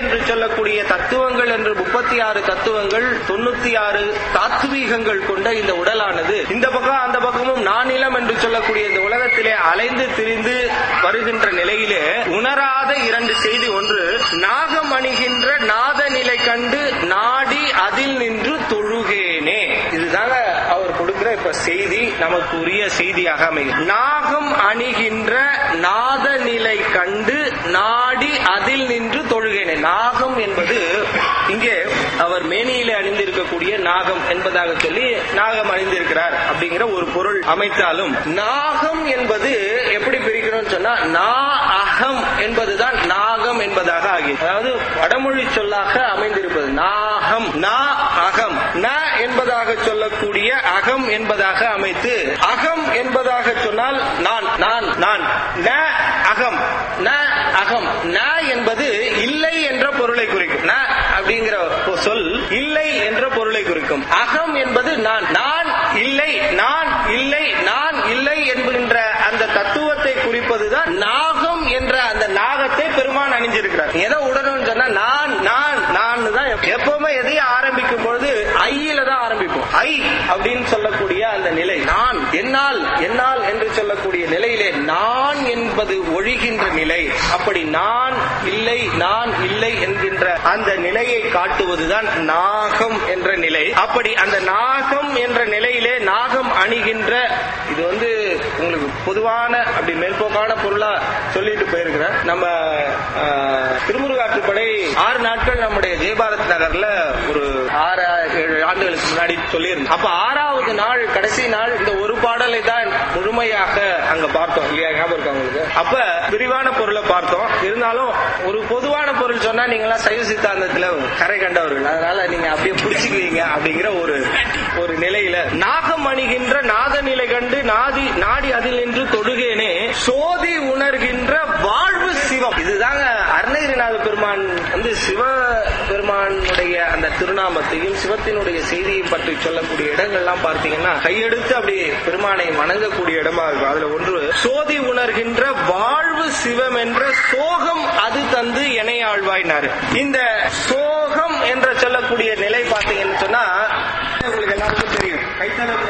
என்று சொல்லக்கூடிய தத்துவங்கள் என்று முப்பத்தி ஆறு தத்துவங்கள், தொண்ணூத்தி ஆறு தாத்வீகங்கள் கொண்ட இந்த உடலானது இந்த பக்கம் அந்த பக்கமும் நானிலம் என்று சொல்லக்கூடிய இந்த உலகத்திலே அலைந்து திரிந்து வருகின்ற நிலையிலே உணராத இரண்டு செய்தி. ஒன்று, நாகம் அணிகின்ற நாத நிலை கண்டு நாடி அதில் நின்று தொழுகேனே. இதுதாங்க அவர் கொடுக்கிற இப்ப செய்தி, நமக்கு உரிய செய்தியாக அமைகிறது. நாகம் அணிகின்ற நாத நிலை கண்டு நாடி அதில் நின்று தொழுகேனே. நாகம் என்பது இங்கே அவர் மேனியிலே அணிந்திருக்கக்கூடிய நாகம் என்பதாக சொல்லி நாகம் அணிந்திருக்கிறார் அப்படிங்கிற ஒரு பொருள் அமைத்தாலும், நாகம் என்பது எப்படி பிரிக்கணும்னு சொன்னா நா அகம் என்பதுதான் நாகம் என்பதாக ஆகியது. அதாவது வடமொழி சொல்லாக அமைந்திருப்பது நாகம், நா அகம். ந என்பதாக சொல்லக்கூடிய அகம் என்பதாக அமைத்து, அகம் என்பதாக சொன்னால் நான் நான் நான் ந அகம் ந அகம். ந என்பது இல்லை என்ற பொருளை குறிக்கும். ந அப்படிங்கிற சொல் இல்லை என்ற பொருளை குறிக்கும். அகம் என்பது நான் நான் இல்லை நான் இல்லை நான் இல்லை என்கின்ற அந்த தத்துவத்தை குறிப்பதுதான் நாகம் என்ற அந்த நாகத்தை பெருமான் அணிஞ்சிருக்கிறார். எதை உடனும் சொன்னா நான் நான் நான் தான் எப்பவுமே எதையும் ஆரம்பிக்கும் பொழுது ஐயில தான் ஆரம்பிப்போம். ஐ அப்படின்னு சொல்லக்கூடிய அந்த நிலை, நான் என்னால் என்னால் என்று சொல்லக்கூடிய நிலையிலே நான் என்பது ஒழிகின்ற நிலை. அப்படி நான் இல்லை நான் இல்லை என்கின்ற அந்த நிலையை காட்டுவதுதான் நாகம் என்ற நிலை. அப்படி அந்த நாகம் என்ற நிலையிலே நாகம் அணிகின்ற, இது வந்து உங்களுக்கு பொதுவான அப்படி மேற்போக்கான பொருளா சொல்லிட்டு போயிருக்கிறேன். நம்ம திருமுருகாற்றுப்படை ஆறு நாட்கள் நம்முடைய ஜெயபாரத் நகர்ல ஒரு ஆறு ஏழு ஆண்டுகளுக்கு முன்னாடி சொல்லியிருந்தோம். அப்ப ஆறாவது நாள் கடைசி நாள் இந்த ஒரு பாடலை தான் முழுமையாக அங்க பார்த்தோம் இல்லையா? ஞாபகம் இருக்கா உங்களுக்கு? அப்ப விரிவான பொருளை பார்த்தோம். இருந்தாலும் ஒரு பொதுவான பொருள் சொன்னா நீங்களா சைவ சித்தாந்தத்துல கரை கண்டவர்கள், அதனால நீங்க அப்படியே புடிச்சுக்குவீங்க அப்படிங்கிற ஒரு ஒரு நிலையில நாகம் அணிகின்ற நாத நிலை கண்டு நாதி நாடி அதில் நின்று தொடுகேனே சோதி உணர்கின்ற வாழ்வு சிவம். இதுதாங்க அருணகிரிநாத பெருமான் வந்து சிவ பெருமானுடைய அந்த திருநாமத்தையும் சிவத்தினுடைய செய்தியையும் பற்றி சொல்லக்கூடிய இடங்கள்லாம் பார்த்தீங்கன்னா கையெடுத்து அப்படி பெருமானை வணங்கக்கூடிய இடமா இருக்கும். அதுல ஒன்று சோதி உணர்கின்ற வாழ்வு சிவம் என்ற சோகம் அது தந்து எனை ஆழ்வாயினாரு. இந்த சோகம் என்ற சொல்லக்கூடிய நிலை பார்த்தீங்கன்னு சொன்னா உங்களுக்கு எல்லாருக்கும் தெரியும். கைத்தளம்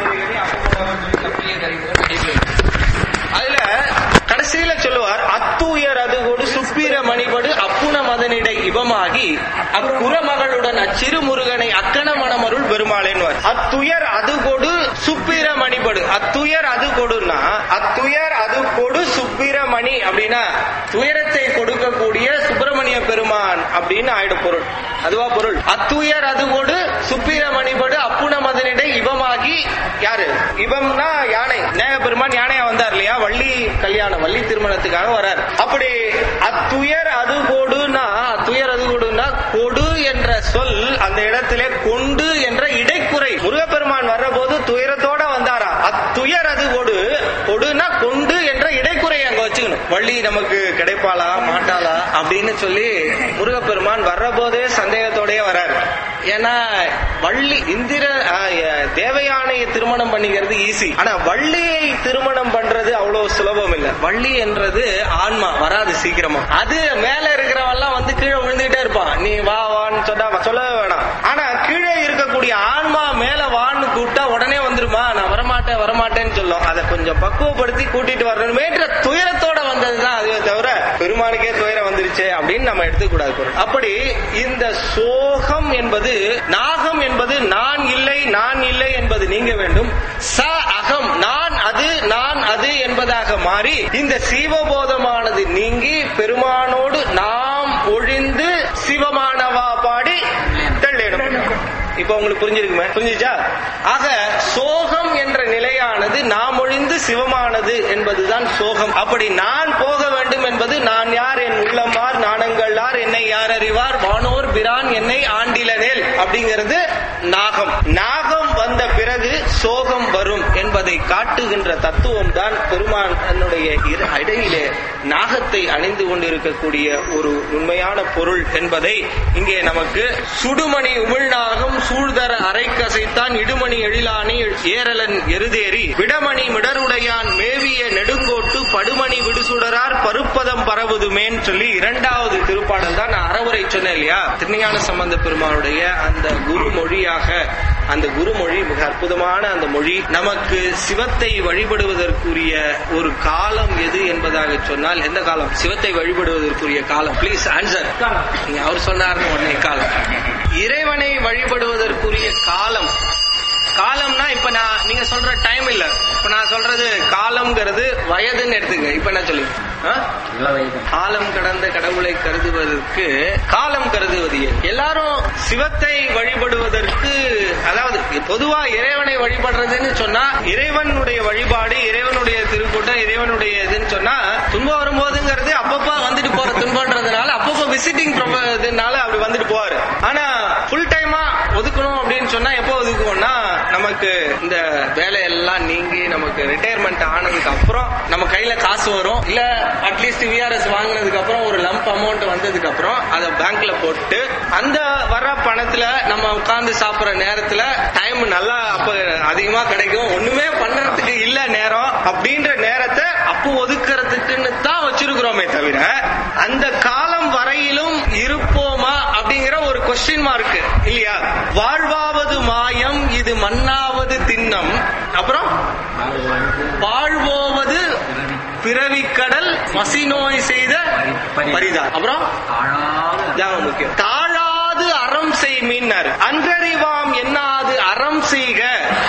அதுல கடைசியில சொல்லுவார், அத்தூயர் அதுகோடு சுப்பீர மணிபடு அப்புன மதனிடை இவமாகி அக்குறமகளுடன் அச்சிறு முருகனை அக்கண மணமருள் பெருமாளேன்வார். அத்துயர் அதுகொடு சுப்பீர மணிபடு. அத்துயர் அது கொடுன்னா அத்துயர் அது கொடு சுப்பீர மணி அப்படின்னா துயரத்தை கொடுக்கக்கூடிய சுப்பிரமணிய பெருமான் அப்படின்னு ஆயிடும் பொருள். அதுவா பொருள்? அத்துயர் அது கொடு சுப்பீர மணிபடு அப்புன மதனிடை இவமாகி, யாரு இவம்னா யானை. நேக பெருமான் யானையா வந்தார் இல்லையா? வள்ளி கல்யாணம், வள்ளி திருமணத்துக்காக வரார். அப்படி அத்துயர் அது கொடுனா அத்துயர் அது கொடுனா கொடு என்ற சொல் அந்த இடத்திலே கொண்டு என்ற இடைக்குறை. முருகப்பெருமான் வர்ற போது துயரத்தோட வந்தாரா? அத்துயர் அது கொடு கொடுனா கொண்டு என்ற இடைக்குறை அங்க வச்சுக்கணும். வள்ளி நமக்கு கிடைப்பாளா மாட்டாளா அப்படின்னு சொல்லி முருகப்பெருமான் வர்ற போதே சந்தேகத்தோடய வர்றாரு. ஏன்னா வள்ளி இந்திர தேவயானையை திருமணம் பண்ணிக்கிறது ஈஸி, ஆனா வள்ளியை திருமணம் பண்றது அவ்வளவு சுலபம் இல்ல. வள்ளி என்றது ஆன்மா, வராது சீக்கிரமா. அது மேல இருக்கிறவெல்லாம் வந்து கீழே விழுந்துகிட்டே இருப்பான். நீ வா வான்னு சொன்னா சொல்லவே வேணாம். ஆனா கீழே இருக்கக்கூடிய ஆன்மா மேல வான்னு கூப்பிட்டா உடனே வந்துருமா? நான் வரமாட்டேன் வரமாட்டேன்னு சொல்லும். அதை கொஞ்சம் பக்குவப்படுத்தி கூட்டிட்டு வரணுமே துயரத்தோட வந்ததுதான். அதுவே தவிர பெருமானுக்கே துயரம் வந்துருச்சு அப்படின்னு நம்ம எடுத்துக்கூடாது பொருள். அப்படி இந்த சோகம் என்பது, நாகம் என்பது நான் இல்லை நான் இல்லை என்பது நீங்க வேண்டும். ச அகம் நான் அது நான் அது என்பதாக மாறி இந்த சிவபோதமானது நீங்கி பெருமானோடு நாம் ஒழிந்து சிவமானவா பாடி தெள்ளேடும். இப்ப உங்களுக்கு புரிஞ்சிருக்குமே? புரிஞ்சிச்சா? ஆக சோகம் என்ற நிலையானது நாம் ஒழிந்து சிவமானது என்பதுதான் சோகம். அப்படி நான் போக வேண்டும் என்பது நான் யார், என் உள்ளமார் நாணங்கள் யார், என்னை யார் அறிவார், வானோர் பிரான் என்னை ஆண்டிலனேல் அப்படிங்கிறது நாகம். நாகம் வந்த பிறகு சோகம் வரும் என்பதை என்பதை காட்டுகின்ற தத்துவம் தான் பெருமான் தன்னுடைய இடையிலே நாகத்தை அணிந்து கொண்டிருக்கக்கூடிய ஒரு உண்மையான பொருள் என்பதை இங்கே நமக்கு சுடுமணி உமிழ்நாகம் சூழ்தர அரைக்கசைத்தான் இடுமணி எழிலானி ஏரலன் எருதேறி விடமணி மிடருடையான் மேவிய நெடுங்கோட்டு படுமணி விடுசுடரார் பருப்பதம் பரவுதுமேன்னு சொல்லி இரண்டாவது திருப்பாடல் தான் நான் அறவுரை சொன்னேன் இல்லையா. திருஞான சம்பந்த பெருமானுடைய அந்த குருமொழியாக, அந்த குருமொழி மிக அற்புதமான அந்த மொழி நமக்கு சிவத்தை வழிபடுவதற்குரிய ஒரு காலம் எது என்பதாக சொன்னால் எந்த காலம்? சிவத்தை வழிபடுவதற்குரிய காலம். Please answer. நீங்க அவர் சொன்னார்னு உடனே காலம். இறைவனை வழிபடுவதற்குரிய காலம். காலம்னா இப்ப நான் நீங்க சொல்ற டைம் இல்ல, இப்ப நான் சொல்றது காலம்ங்கிறது வயதுன்னு எடுத்துங்க. இப்ப என்ன சொல்லுங்க? காலம் கடந்த கடவுளை கருதுவதற்கு காலம் கருதுவது எல்லாரும் சிவத்தை வழிபடுவதற்கு, அதாவது பொதுவா இறைவனை வழிபடுறதுன்னு சொன்னா இறைவனுடைய வழிபாடு, இறைவனுடைய திருக்கூட்டம், இறைவனுடைய இதுன்னு சொன்னா துன்பம் வரும்போதுங்கிறது அப்பப்போ வந்துட்டு போற துன்பம்ன்றதுனால அப்பப்போ விசிட்டிங் இதுனால அப்படி வந்துட்டு போவாரு. ஆனா ஃபுல் டைமா ஒதுக்கணும் அப்படின்னு சொன்னா எப்போ ஒதுக்குவோம்னா நமக்கு இந்த வேலையெல்லாம் நீங்கி நமக்கு ரிட்டையர்மெண்ட் ஆனதுக்கு அப்புறம் நம்ம கையில காசு வரும், இல்ல அட்லீஸ்ட் விஆர்எஸ் வாங்கினதுக்கு அப்புறம் ஒரு லம்ப் அமௌண்ட் வந்ததுக்கு அப்புறம் அதை பேங்க்ல போட்டு அந்த வர பணத்துல நம்ம உட்கார்ந்து சாப்பிடுற நேரத்துல டைம் நல்லா அப்ப அதிகமா கிடைக்கும். ஒண்ணுமே பண்றதுக்கு இல்ல நேரம் அப்படின்ற நேரத்தை அப்போ ஒதுக்குறதுக்குன்னு தான் வச்சிருக்கிறோமே தவிர அந்த காலம் வரையிலும் இருப்போமா அப்படிங்கிற ஒரு கொஸ்டின் மார்க் இல்லையா. வாழ்வாவது மாயம் இது மண்ணாவது திண்ணம், அப்புறம் வாழ்வோவது பிறவிக்கடல் மசிநோய் செய்த பரிதார், அப்புறம் முக்கியம் தாழாது அறம் செய் மீன்னர் அன்றறிவாம் என்னாது அறம் செய்க.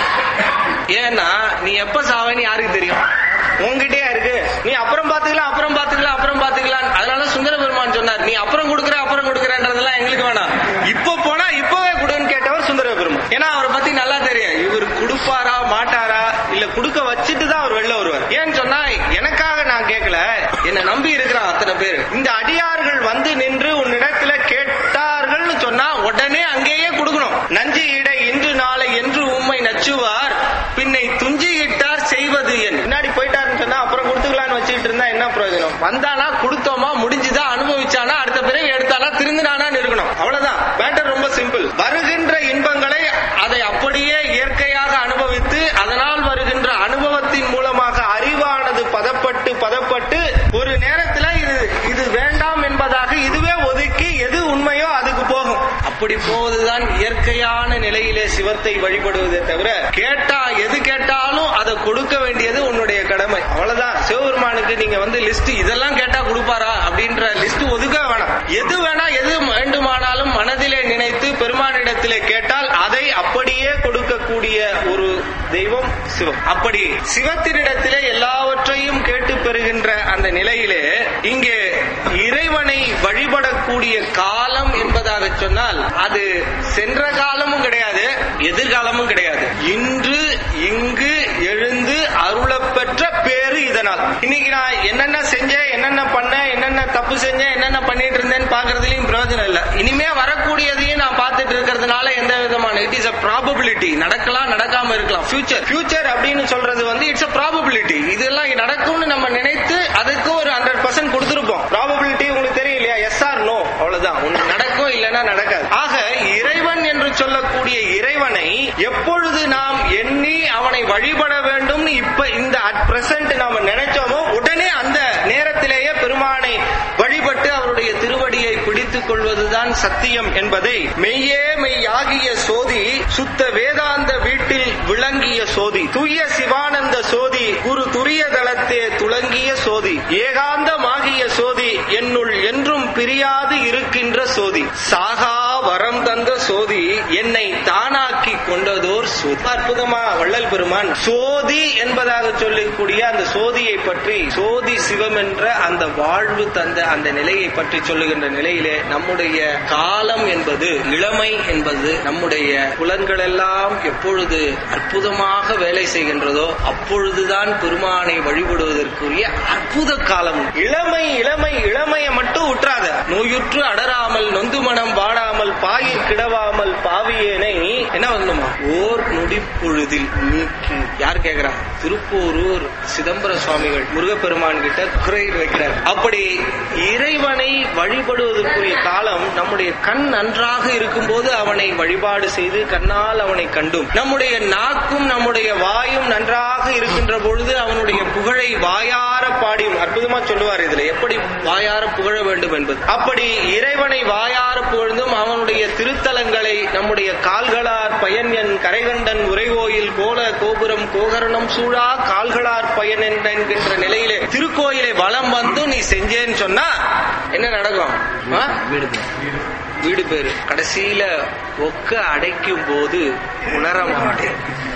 ஏன்னா நீ எப்ப சாவன்னு யாருக்கு தெரியும்? உங்ககிட்டே இருக்கு. நீ அப்புறம் பாத்துக்கலாம் அப்புறம் பாத்துக்கலாம் அப்புறம் பாத்துக்கலாம். அதனால சுந்தர பெருமான் சொன்னார், நீ அப்புறம் கொடுக்குற அப்புறம் கொடுக்குறன்றதெல்லாம் எங்களுக்கு வேணாம், இப்ப போனா இப்பவே கொடுன்னு கேட்டவர் சுந்தர பெருமான். ஏன்னா அவரை பத்தி நல்லா தெரியும், இவர் கொடுப்பாரா மாட்டாரா, இல்ல கொடுக்க வச்சுட்டு தான் அவர் வெளில வருவார். ஏன்னு சொன்னா எனக்காக நான் கேட்கல, என்ன நம்பி இருக்கிறான் அத்தனை பேர். இந்த அடியார்கள் வந்து நின்று உன்னிடத்துல கேட்டார்கள்னு சொன்னா உடனே அங்கேயே கொடுக்கணும். நஞ்சு இடை இன்று நாளை என்று உண்மை நச்சுவார் பின்னை துஞ்சியிட்டார் செய்வது என். முன்னாடி போயிட்டாருன்னு சொன்னா அப்புறம் கொடுத்துக்கலான்னு வச்சுட்டு இருந்தா என்ன பிரயோஜனம்? வந்தானா கொடுத்தோமா முடிஞ்சுதா அனுபவிச்சானா அடுத்த பிறகு எடுத்தானா திருந்தினானா இருக்கணும். அவ்வளவுதான். மேட்டர் ரொம்ப சிம்பிள். வருகின்ற இன்பங்களை அதை அப்படியே இயற்கையாக அனுபவித்து அதனால் வருகின்ற அனுபவத்தின் மூலமாக அறிவானது பதப்பட்டு பதப்பட்டு ஒரு நேரத்துல இது இது வேண்டாம் என்பதாக இதுவே ஒதுக்கி எது உண்மையோ அதுக்கு போகும். அப்படி போவதுதான் இயற்கையான நிலையிலே சிவத்தை வழிபடுவதை தவிர கேட்டா எது கேட்டாலும் அதை கொடுக்க வேண்டியது உன்னுடைய கடமை. அவ்வளவுதான். சிவபெருமானுக்கு நீங்க வந்து லிஸ்ட் இதெல்லாம் கேட்டா கொடுப்பாரா அப்படின்ற லிஸ்ட் ஒதுக்க வேணாம். எது வேணா எது வேண்டுமானாலும் மனதிலே நினைத்து பெருமானிடத்திலே கேட்டால் அதை அப்படியே கொடுக்கக்கூடிய ஒரு தெய்வம் சிவம். அப்படி சிவத்தினிடத்திலே எல்லாவற்றையும் கேட்டு பெறுகின்ற அந்த நிலையிலே இங்கே இறைவனை வழிபடக்கூடிய காலம் என்பதாக சொன்னால் அது சென்ற காலமும் கிடையாது, எதிர்காலமும் கிடையாது. இன்று இங்கு எழுந்து அருளப்பெற்ற பேரு இதனால். இன்னைக்கு நான் என்னென்ன செஞ்சேன், என்னென்ன பண்ண, என்னென்ன தப்பு செஞ்சேன், என்னென்ன பண்ணிட்டு இருந்தேன்னு பாக்குறதுலயும் பிரயோஜனம் இல்ல. இனிமே வரக்கூடியதையும் நான் பார்த்துட்டு இருக்கிறதுனால எந்த விதமான இட் இஸ் a probability. நடக்கலாம் நடக்காம இருக்கலாம். ஃபியூச்சர் ஃபியூச்சர் அப்படின்னு சொல்றது வந்து இட்ஸ் a probability. இதெல்லாம் நடக்கும்னு நம்ம நினைத்து அதுக்கு ஒரு ஹண்ட்ரட் பர்சன்ட் கொடுத்திருப்போம். ப்ராபபிலிட்டி உங்களுக்கு தெரியும் இல்லையா? எஸ் ஆர் நோ, அவ்வளவுதான். ஒண்ணு நடக்கும் இல்லைன்னா நடக்காது. ஆக இறைவன் என்று சொல்லக்கூடிய இறைவனை எப்பொழுது நாம் எண்ணி அவனை வழிபட வேண்டும் இப்ப இந்த அட் பிரசன்ட் நாம நினைச்சோமோ உடனே அந்த நேரத்திலேயே பெருமானை வழிபட்டு அவருடைய திருவடியை பிடித்துக் கொள்வதுதான் சத்தியம் என்பதை மெய்யே மெய்யாகிய சோதி சுத்த வேதாந்த வீட்டில் விளங்கிய சோதி தூய சிவானந்த சோதி குரு துரிய தளத்தே துளங்கிய சோதி ஏகாந்தமாகிய சோதி என்னுள் என்றும் பிரியாது இருக்கின்ற சோதி சாகா வரம் தந்த சோதி என்னை தானாக்கி கொண்டதோர் சோதி. அற்புதமா வள்ளல் பெருமான் சோதி என்பதாக சொல்லக்கூடிய அந்த சோதியை பற்றி, சோதி சிவம் என்ற அந்த வாழ்வு தந்த அந்த நிலையை பற்றி சொல்லுகின்ற நிலையிலே நம்முடைய காலம் என்பது, இளமை என்பது, நம்முடைய புலன்கள் எல்லாம் எப்பொழுது அற்புதமாக வேலை செய்கின்றதோ அப்பொழுதுதான் பெருமானை வழிபடுவதற்குரிய அற்புத காலம். இளமை இளமை இளமையை மட்டும் உற்றாத, நோயுற்று அடராமல் நொந்து மனம் வாடாமல் பாயிற் கிடவாமல் பாவியேனை என்ன வரணுமா? ஓர் நொடி இமைப்பொழுதில் நீக்கு. யார் கேக்குறா? திருப்போரூர் சிதம்பர சுவாமிகள் முருகப்பெருமான் கிட்ட குறை வைக்கிறார். அப்படி இறைவனை வழிபடுவதற்குரிய காலம் நம்முடைய கண் நன்றாக இருக்கும் போது அவனை வழிபாடு செய்து கண்ணால் அவனை கண்டும், நம்முடைய நாக்கும் நம்முடைய வாயும் நன்றாக இருக்கின்ற பொழுது அவனுடைய புகழை வாயார பாடியும். அற்புதமா சொல்லுவார் இதுல எப்படி வாயார புகழ வேண்டும் என்பது. அப்படி இறைவனை வாயார புகழ்ந்தும் அவனுடைய திருத்தலங்களை நம்முடைய கால்களார் பயன் என் கரைகண்டன் உரைகோயில் கோல கோபுரம் கோகரணம் சூழா கால்களார் பயன் என்கின்ற நிலையிலே திருக்கோயிலை வலம் வந்து நீ செஞ்சேன்னு சொன்னா என்ன நடக்கும்? வீடு பேரு கடைசியில ஒக்க அடைக்கும் போது உணர மாட்டேன்.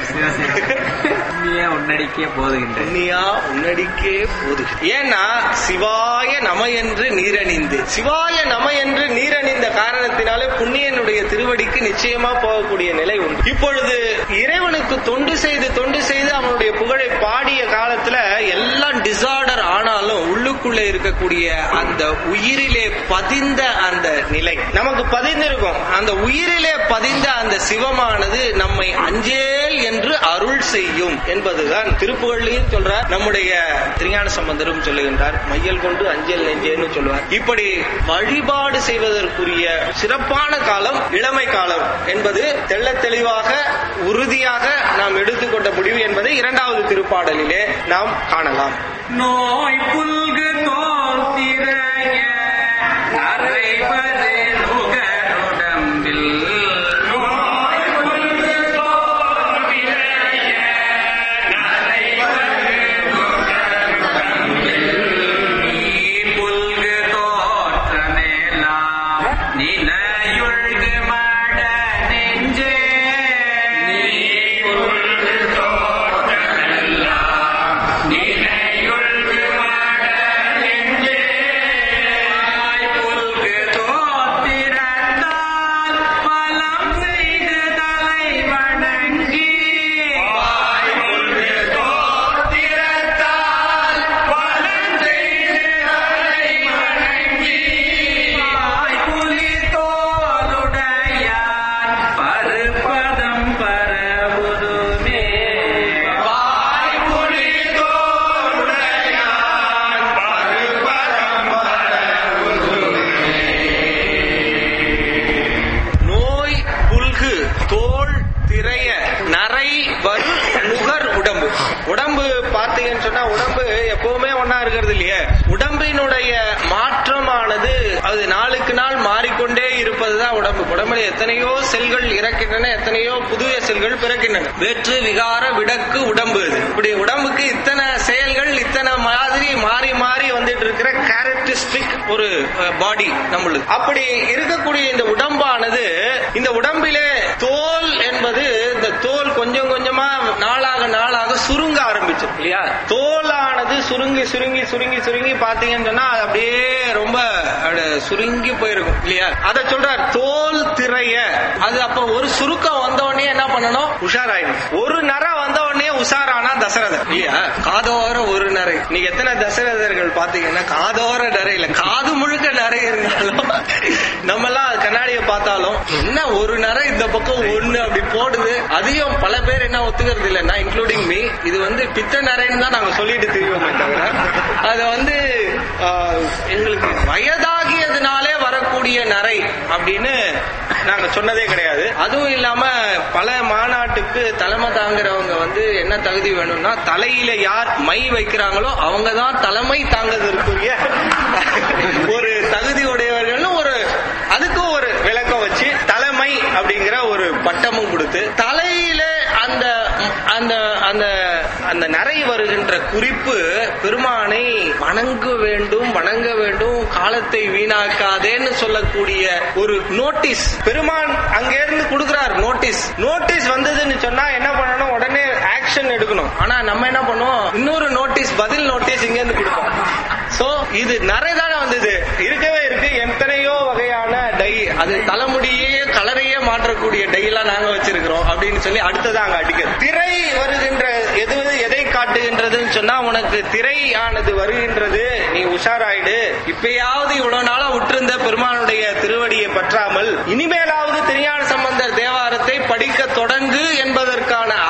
உன்னடிக்கே போதுகின்ற உன்னடிக்கே போது. ஏன்னா சிவாய நம என்று நீரணிந்து, சிவாய நம என்று நீரணிந்த காரணத்தினாலே புண்ணியனுடைய திருவடிக்கு நிச்சயமா போகக்கூடிய நிலை உண்டு. இப்பொழுது இறைவனுக்கு தொண்டு செய்து தொண்டு செய்து அவனுடைய புகழை பாடிய காலத்துல எல்லாம் டிசார்டர் ஆனாலும் உள்ளுக்குள்ளே இருக்கக்கூடிய அந்த உயிரிலே பதிந்த அந்த நிலை நமக்கு பதிந்திருக்கும். அந்த உயிரிலே பதிந்த அந்த சிவமானது நம்மை அஞ்சேல் என்று அருள் செய்யும் என்பதுதான் திருப்புகழ்லையும் சொல்றார். நம்முடைய திருஞான சம்பந்தரும் சொல்லுகின்றார், மையல் கொண்டு அஞ்சல் நெஞ்சேன்னு சொல்லுவார். இப்படி வழிபாடு செய்வதற்குரிய சிறப்பான காலம் இளமை காலம் என்பது தெள்ள தெளிவாக உறுதியாக நாம் எடுத்துக்கொண்ட முடிவு என்பதை இரண்டாவது திருப்பாடலிலே நாம் காணலாம். நோய் புல்கு தோத்திரைய நரைவது நுகருடம்பில் உடம்பு பார்த்தீங்கன்னு சொன்னா உடம்பு எப்பவுமே ஒன்னா இருக்கிறது இல்லையே. உடம்பினுடைய மாற்றமானது அது நாளுக்கு நாள் மாறிக்கொண்டே இருப்பதுதான் உடம்பு. உடம்புல எத்தனையோ செல்கள் இறக்கின்றன, எத்தனையோ புதிய செல்கள் பிறக்கின்றன. வேற்று விகார விடக்கு உடம்பு. இது இப்படி உடம்புக்கு இத்தனை செயல்கள் இத்தனை மாதிரி மாறி மாறி வந்துட்டு இருக்கிற கேரக்டரிஸ்டிக் ஒரு பாடி நம்மளுக்கு. அப்படி இருக்கக்கூடிய இந்த உடம்பானது, இந்த உடம்பிலே தோல் என்பது, இந்த தோல் கொஞ்சம் கொஞ்சமா நாளாக நாளாக சுருங்க ஆரம்பிச்சு இல்லையா. தோலானது சுருங்கி சுருங்கி சுருங்கி சுருங்கி பாத்தீங்கன்னு சொன்னா அது அப்படியே ரொம்ப சுருங்கி போயிருக்கும் இல்லையா. அத சொல்றார் தோல் திரைய. அது அப்ப ஒரு சுருக்கம் வந்த உடனே என்ன பண்ணணும்? உஷாராயிடும். ஒரு நரை வந்த உடனே உஷாரானா தசரதர் இல்லையா. காதோர ஒரு நரை. நீங்க எத்தனை தசரதர்கள் பாத்தீங்கன்னா காதோர நரை இல்ல, காது முழுக்க நரை இருந்தாலும் நம்ம எல்லாம் கண்ணாடியை பார்த்தாலும் என்ன ஒரு நரை இந்த பக்கம் ஒண்ணு அப்படி போடுது. அதையும் பல பேர் என்ன ஒத்துக்கிறது இல்லைன்னா இன்க்ளூடிங் மீ, இது வந்து பித்த நரைன்னு தான் நாங்க சொல்லிட்டு தெரியுமே தவிர அது வந்து எங்களுக்கு வயதாகியதுனாலே வரக்கூடிய நரை அப்படின்னு நாங்க சொன்னதே கிடையாது. அதுவும் இல்லாம பல மாநாட்டுக்கு தலைமை தாங்குறவங்க வந்து என்ன தகுதி வேணும்னா, தலையில யார் மை வைக்கிறாங்களோ அவங்க தான் தலைமை தாங்குவதற்குரிய ஒரு தகுதி உடையவர்கள் ஒரு அதுக்கும் ஒரு விளக்கம் வச்சு தலைமை அப்படிங்கிற ஒரு பட்டமும் கொடுத்து தலையில அந்த அந்த அந்த அந்த நரை வருகின்ற குறிப்பு பெருமானை வணங்க வேண்டும் வணங்க வேண்டும் காலத்தை வீணாக்காதேன்னு சொல்லக்கூடிய ஒரு நோட்டீஸ் பெருமான் அங்கிருந்து கொடுக்கிறார். நோட்டீஸ் நோட்டீஸ் வந்ததுன்னு சொன்னா என்ன பண்ணணும்? உடனே ஆக்ஷன் எடுக்கணும். ஆனா நம்ம என்ன பண்ணுவோம்? இன்னொரு நோட்டீஸ் பதில் நோட்டீஸ் இங்க இருந்து கொடுப்போம். சோ இது நரைதானே வந்தது, இருக்கவே இருக்கு. எத்தனையோ வகையான டை, அது தலைமுடியே கலரையே மாற்றக்கூடிய டை எல்லாம் நாங்க வச்சிருக்கிறோம் அப்படின்னு சொல்லி அடுத்ததான் அங்க அடிக்கிறது. திரை வருகின்ற எது எதை காட்டுகின்றதுன்னு சொன்னா, உனக்கு திரை ஆனது வருகின்றது, நீ உஷாராயிடு. இப்பயாவது இவ்வளவு நாளா விட்டிருந்த பெருமானுடைய திருவடியை பற்றாமல் இனிமேலாவது திருஞான சம்பந்தர் தேவாரத்தை படிக்க தொடங்கு என்பதற்கான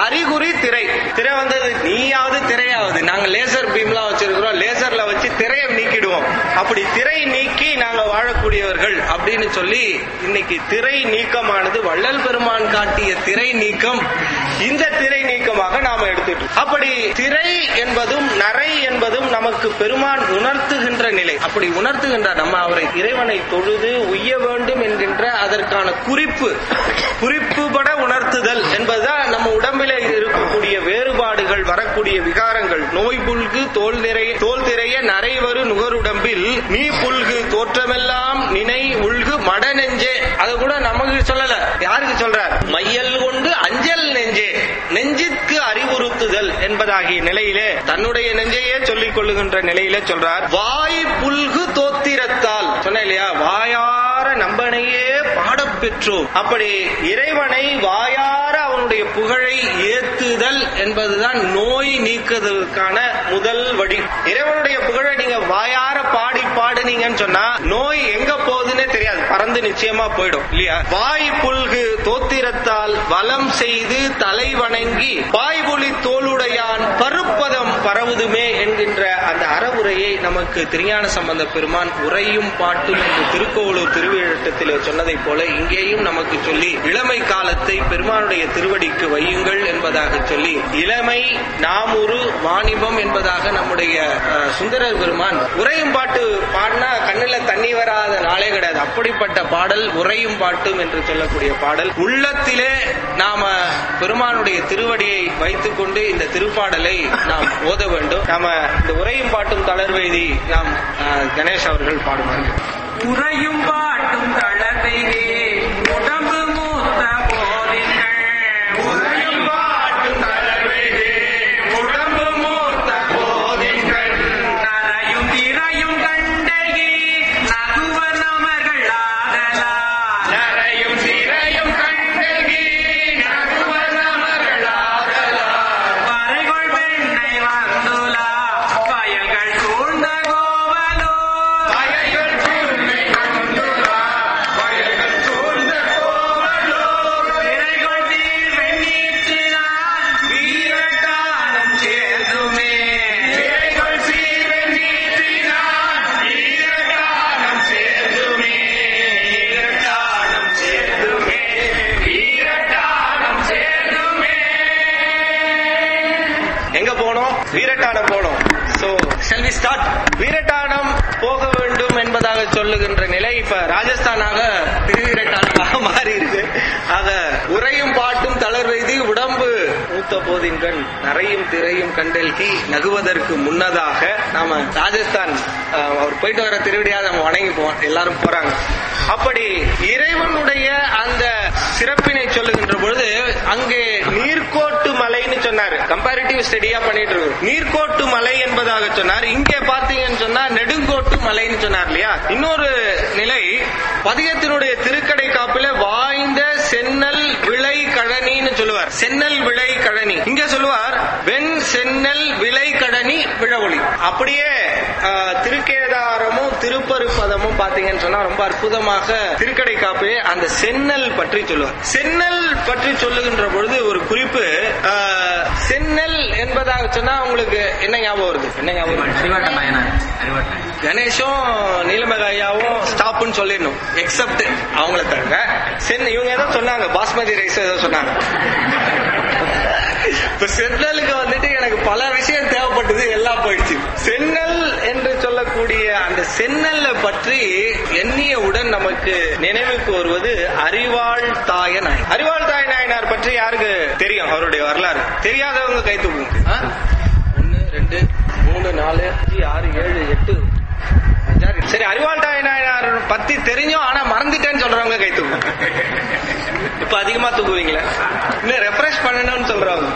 அப்படி திரை நீக்கி நாங்க வாழக்கூடியவர்கள் அப்படின்னு சொல்லி இன்னைக்கு திரை நீக்கமானது வள்ளல் பெருமான் காட்டிய திரை நீக்கம் இந்த திரை நீக்கமாக நாம எடுத்துட்டோம். அப்படி திரை என்பதும் நரை என்பதும் நமக்கு பெருமான் உணர்த்துகின்ற நிலை. அப்படி உணர்த்துகின்ற நம்ம அவரை இறைவனை தொழுது உய்ய வேண்டும் என்கின்ற அதற்கான குறிப்பு குறிப்புபட உணர்த்துதல் என்பதுதான் நம்ம உடம்பிலே இருக்கக்கூடிய வேறுபாடுகள், வரக்கூடிய விகாரங்கள். நோய் புல்கு தோல் நிறைய தோல் திரைய நரைவரு நுகருடம்பில் நீ புல்கு தோற்றமெல்லாம் நினை உள்கு மட நெஞ்சே. அது கூட நமக்கு சொல்லல, யாருக்கு சொல்றார்? மையல் கொண்டு அஞ்சல் நெஞ்சே, நெஞ்சிற்கு அறிவுறுத்துதல் என்பதாகிய நிலையிலே தன்னுடைய நெஞ்சையே சொல்லிக் கொள்ளுகின்ற நிலையிலே சொல்றார். வாய் புல்கு தோத்திரத்தால் சொன்ன இல்லையா, வாயார நம்பனையே பாடப்பெற்றோம். அப்படி இறைவனை வாயார அவனுடைய புகழை ஏத்துதல் என்பதுதான் நோய் நீக்குவதற்கான முதல் வழி. இறைவனுடைய புகழை நீங்க வாயார பாடி பாடுனீங்கன்னு சொன்னா நோய் எங்க போகுதுன்னே தெரியாது, பறந்து நிச்சயமா போயிடும் இல்லையா. வாய் புல்கு தோத்திரத்தால் வலம் செய்து தலை வணங்கி பாய்பொலி தோளுடையான் பருப்பதம் பரவுதுமே என்கின்ற அந்த அறவுரையை நமக்கு திருஞான சம்பந்த பெருமான் உரையும் பாட்டும் என்று திருக்கோவலூர் திருவிழட்டத்திலே சொன்னதை போல இங்கேயும் நமக்கு சொல்லி இளமை காலத்தை பெருமானுடைய திருவடிக்கு வையுங்கள் என்பதாக சொல்லி, இளமை நாமுரு வாணிபம் என்பதாக நம்முடைய சுந்தரர் பெருமான் உரையும் பாட்டு பாடினா கண்ணுல தண்ணி வராத நாளே கிடையாது. அப்படிப்பட்ட பாடல் உரையும் பாட்டும் என்று சொல்லக்கூடிய பாடல். உள்ளத்திலே நாம பெருமானுடைய திருவடியை வைத்துக் கொண்டு இந்த திருப்பாடலை நாம் ஓத வேண்டும். நாம இந்த உரையும் பாட்டும் தளர்வெய்தி நாம் கணேஷ் அவர்கள் பாடுவார்கள். உரையும் பாட்டும் தளர்வெய்தி உடம்பு மூத்த போதிகள், உரையும் பாட்டும் தளர்வெய்தி உடம்பு மூத்த போதிகள், நரையும் திரையும் கண்டகி நகுவ நமர்கள் ஆகலா, நரையும் திரையும் கண்டகி நகுவ நமர்கள் ஆகலா, வரைகொள் பெண்ணை வந்துலா வயல்கள் சூழ்ந்த கோவலோ, வயல்கள் சூழ்ந்த வந்துலா வயல்கள் சூழ்ந்த கோவலோ, விரைகொள் தீர் வெண்ணீற்றினான் வீரட்டானம் சேர்ந்துமே, விரைகொள் சீர் வெண்ணீற்றினான் வீரட்டானம் சேர்ந்துமே, வீரட்டானம் சேர்ந்துமே, வீரட்டானம் சேர்ந்துமே. எங்க போனோம்? வீரட்டானம் போனோம். So shall we start? Veerattanam போக வேண்டும் என்பதாக சொல்லுகின்ற நிலை இப்ப ராஜஸ்தானாக திருவீரட்டானமாக மாறி இருக்கு. ஆக உரையும் பாட்டும் தளர்வெய்தி உடம்பு மூத்த போதின்கண் நரையும் திரையும் கண்டல்கி நகுவதற்கு முன்னதாக நாம ராஜஸ்தான் அவர் போயிட்டு வர திருவிடியா நம்ம வணங்கி போவோம். எல்லாரும் போறாங்க. அப்படி இறைவனுடைய அந்த சிறப்பினை சொல்லுகின்ற பொழுது அங்கே நீர்கோட்டு மலைன்னு சொன்னாரு. கம்பேரிட்டிவ் ஸ்டடியா பண்ணிட்டு இருக்கு. நீர்கோட்டு மலை என்பதாக சொன்னார். இங்கே பாத்தீங்கன்னு சொன்னா நெடுங்கோட்டு மலைன்னு சொன்னார் இல்லையா. இன்னொரு நிலை பதிகத்தினுடைய திருக்கடை காப்பில வாய்ந்த சென்னல் விளை கழனின்னு சொல்லுவார். சென்னல் விளை கழனி இங்க சொல்லுவார் வெண் சென்னல் விளை கழனி விழவொளி. அப்படியே திருக்கேதாரமும் திருப்பருப்பதமும் பாத்தீங்கன்னு சொன்னா ரொம்ப அற்புதமாக திருக்கடை காப்பு அந்த சென்னல் பற்றி சொல்லுவார். சென்னல் பற்றி சொல்லுகின்ற பொழுது ஒரு குறிப்பு, சென்னல் என்பதாக சொன்னா உங்களுக்கு என்ன ஞாபகம் வருது? என்ன ஞாபகம்? கணேஷும் நீலமகாயாவும் ஸ்டாப்னு சொல்லிடணும், எக்ஸப்ட் அவங்கள தவிர. சென் இவங்க ஏதோ சொன்னாங்க, பாஸ்மதி ரைஸ் ஏதோ சொன்னாங்க. இப்ப சென்னலுக்கு வந்துட்டு எனக்கு பல விஷயம் தேவைப்பட்டது, எல்லாம் போயிடுச்சு. சென்னல் என்று சொல்லக்கூடிய அந்த சென்னல்ல பற்றி எண்ணியவுடன் நமக்கு நினைவுக்கு வருவது அறிவாள் தாய நாயனார். அறிவாள் தாய நாயனார் பற்றி யாருக்கு தெரியும்? அவருடைய வரலாறு தெரியாதவங்க கை தூக்குங்க. ஒன்னு ரெண்டு மூணு நாலு அஞ்சு ஆறு ஏழு எட்டு அஞ்சாறு. சரி, அறிவாள் தாய நாயனார் பத்தி தெரிஞ்சோம் ஆனா மறந்துட்டேன்னு சொல்றவங்க கை தூக்குங்க. இப்ப அதிகமா தூக்குவீங்களா? இன்னும் ரெஃப்ரெஷ் பண்ணணும்னு சொல்றவங்க.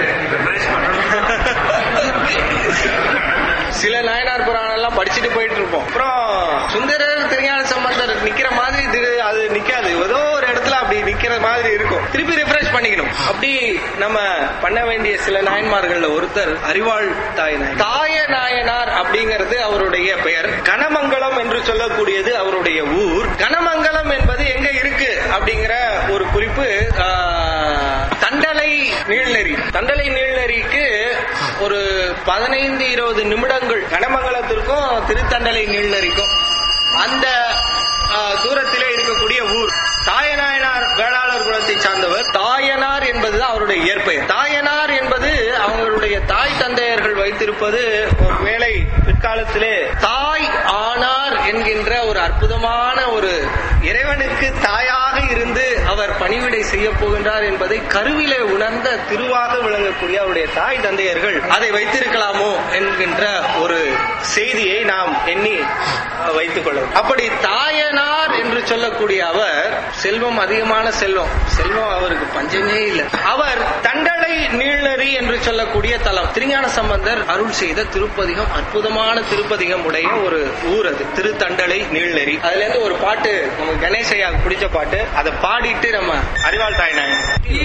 சில நாயனார் புராணம் எல்லாம் படிச்சுட்டு போயிட்டு இருப்போம். அப்புறம் சுந்தரர் திருஞான சம்பந்தர் நிக்கிற மாதிரி அது நிக்காது, ஏதோ ஒரு இடத்துல அப்படி நிக்கிற மாதிரி இருக்கும். திருப்பி ரிஃப்ரெஷ் பண்ணிக்கணும். அப்படி நம்ம பண்ண வேண்டிய சில நாயன்மார்கள் ஒருத்தர் அறிவாள் தாய நாயனார். தாய நாயனார் அப்படிங்கிறது அவருடைய பெயர். கனமங்கலம் என்று சொல்லக்கூடியது அவருடைய ஊர். கனமங்கலம் என்பது எங்க இருக்கு அப்படிங்கிற ஒரு குறிப்பு தண்டலை நீழ்நெறி. தண்டலை நீழ்நெறிக்கு ஒரு பதினைந்து இருபது நிமிடங்கள் கனமங்கலத்திற்கும் திருத்தண்டலை நீழ்நெறிக்கும் அந்த தூரத்திலே இருக்கக்கூடிய ஊர். தாயநாயனார் வேளாளர் குலத்தை சார்ந்தவர். தாயனார் என்பதுதான் அவருடைய இயற்பெயர். தாயனார் என்பது அவங்களுடைய தாய் தந்தையர்கள் வைத்திருப்பது ஒருவேளை பிற்காலத்திலே தாய் ஆனார் என்கின்ற ஒரு அற்புதமான ஒரு இறைவனுக்கு தாயாக இருந்து அவர் பணிவிடை செய்ய போகின்றார் என்பதை கருவிலே உணர்ந்த திருவாக விளங்கக்கூடிய அவருடைய தாய் தந்தையர்கள் அதை வைத்திருக்கலாமோ என்கின்ற ஒரு செய்தியை நாம் எண்ணி வைத்துக் கொள்ளும். அப்படி தாயனார் என்று சொல்லக்கூடிய அவர் செல்வம் அதிகமான செல்வம் செல்வம் அவருக்கு பஞ்சமே இல்லை. அவர் தண்டலை நீழ்நெறி என்று சொல்லக்கூடிய தலம். திருஞான சம்பந்தர் அருள் செய்த திருப்பதிகம், அற்புதமான திருப்பதிகம் உடைய ஒரு ஊர் அது, திருத்தண்டலை நீழ்நெறி. அதுல இருந்து ஒரு பாட்டு நம்ம கணேசையா பிடிச்ச பாட்டு, அதை பாடிட்டு நம்ம அறிவாள் தாய்நாயன்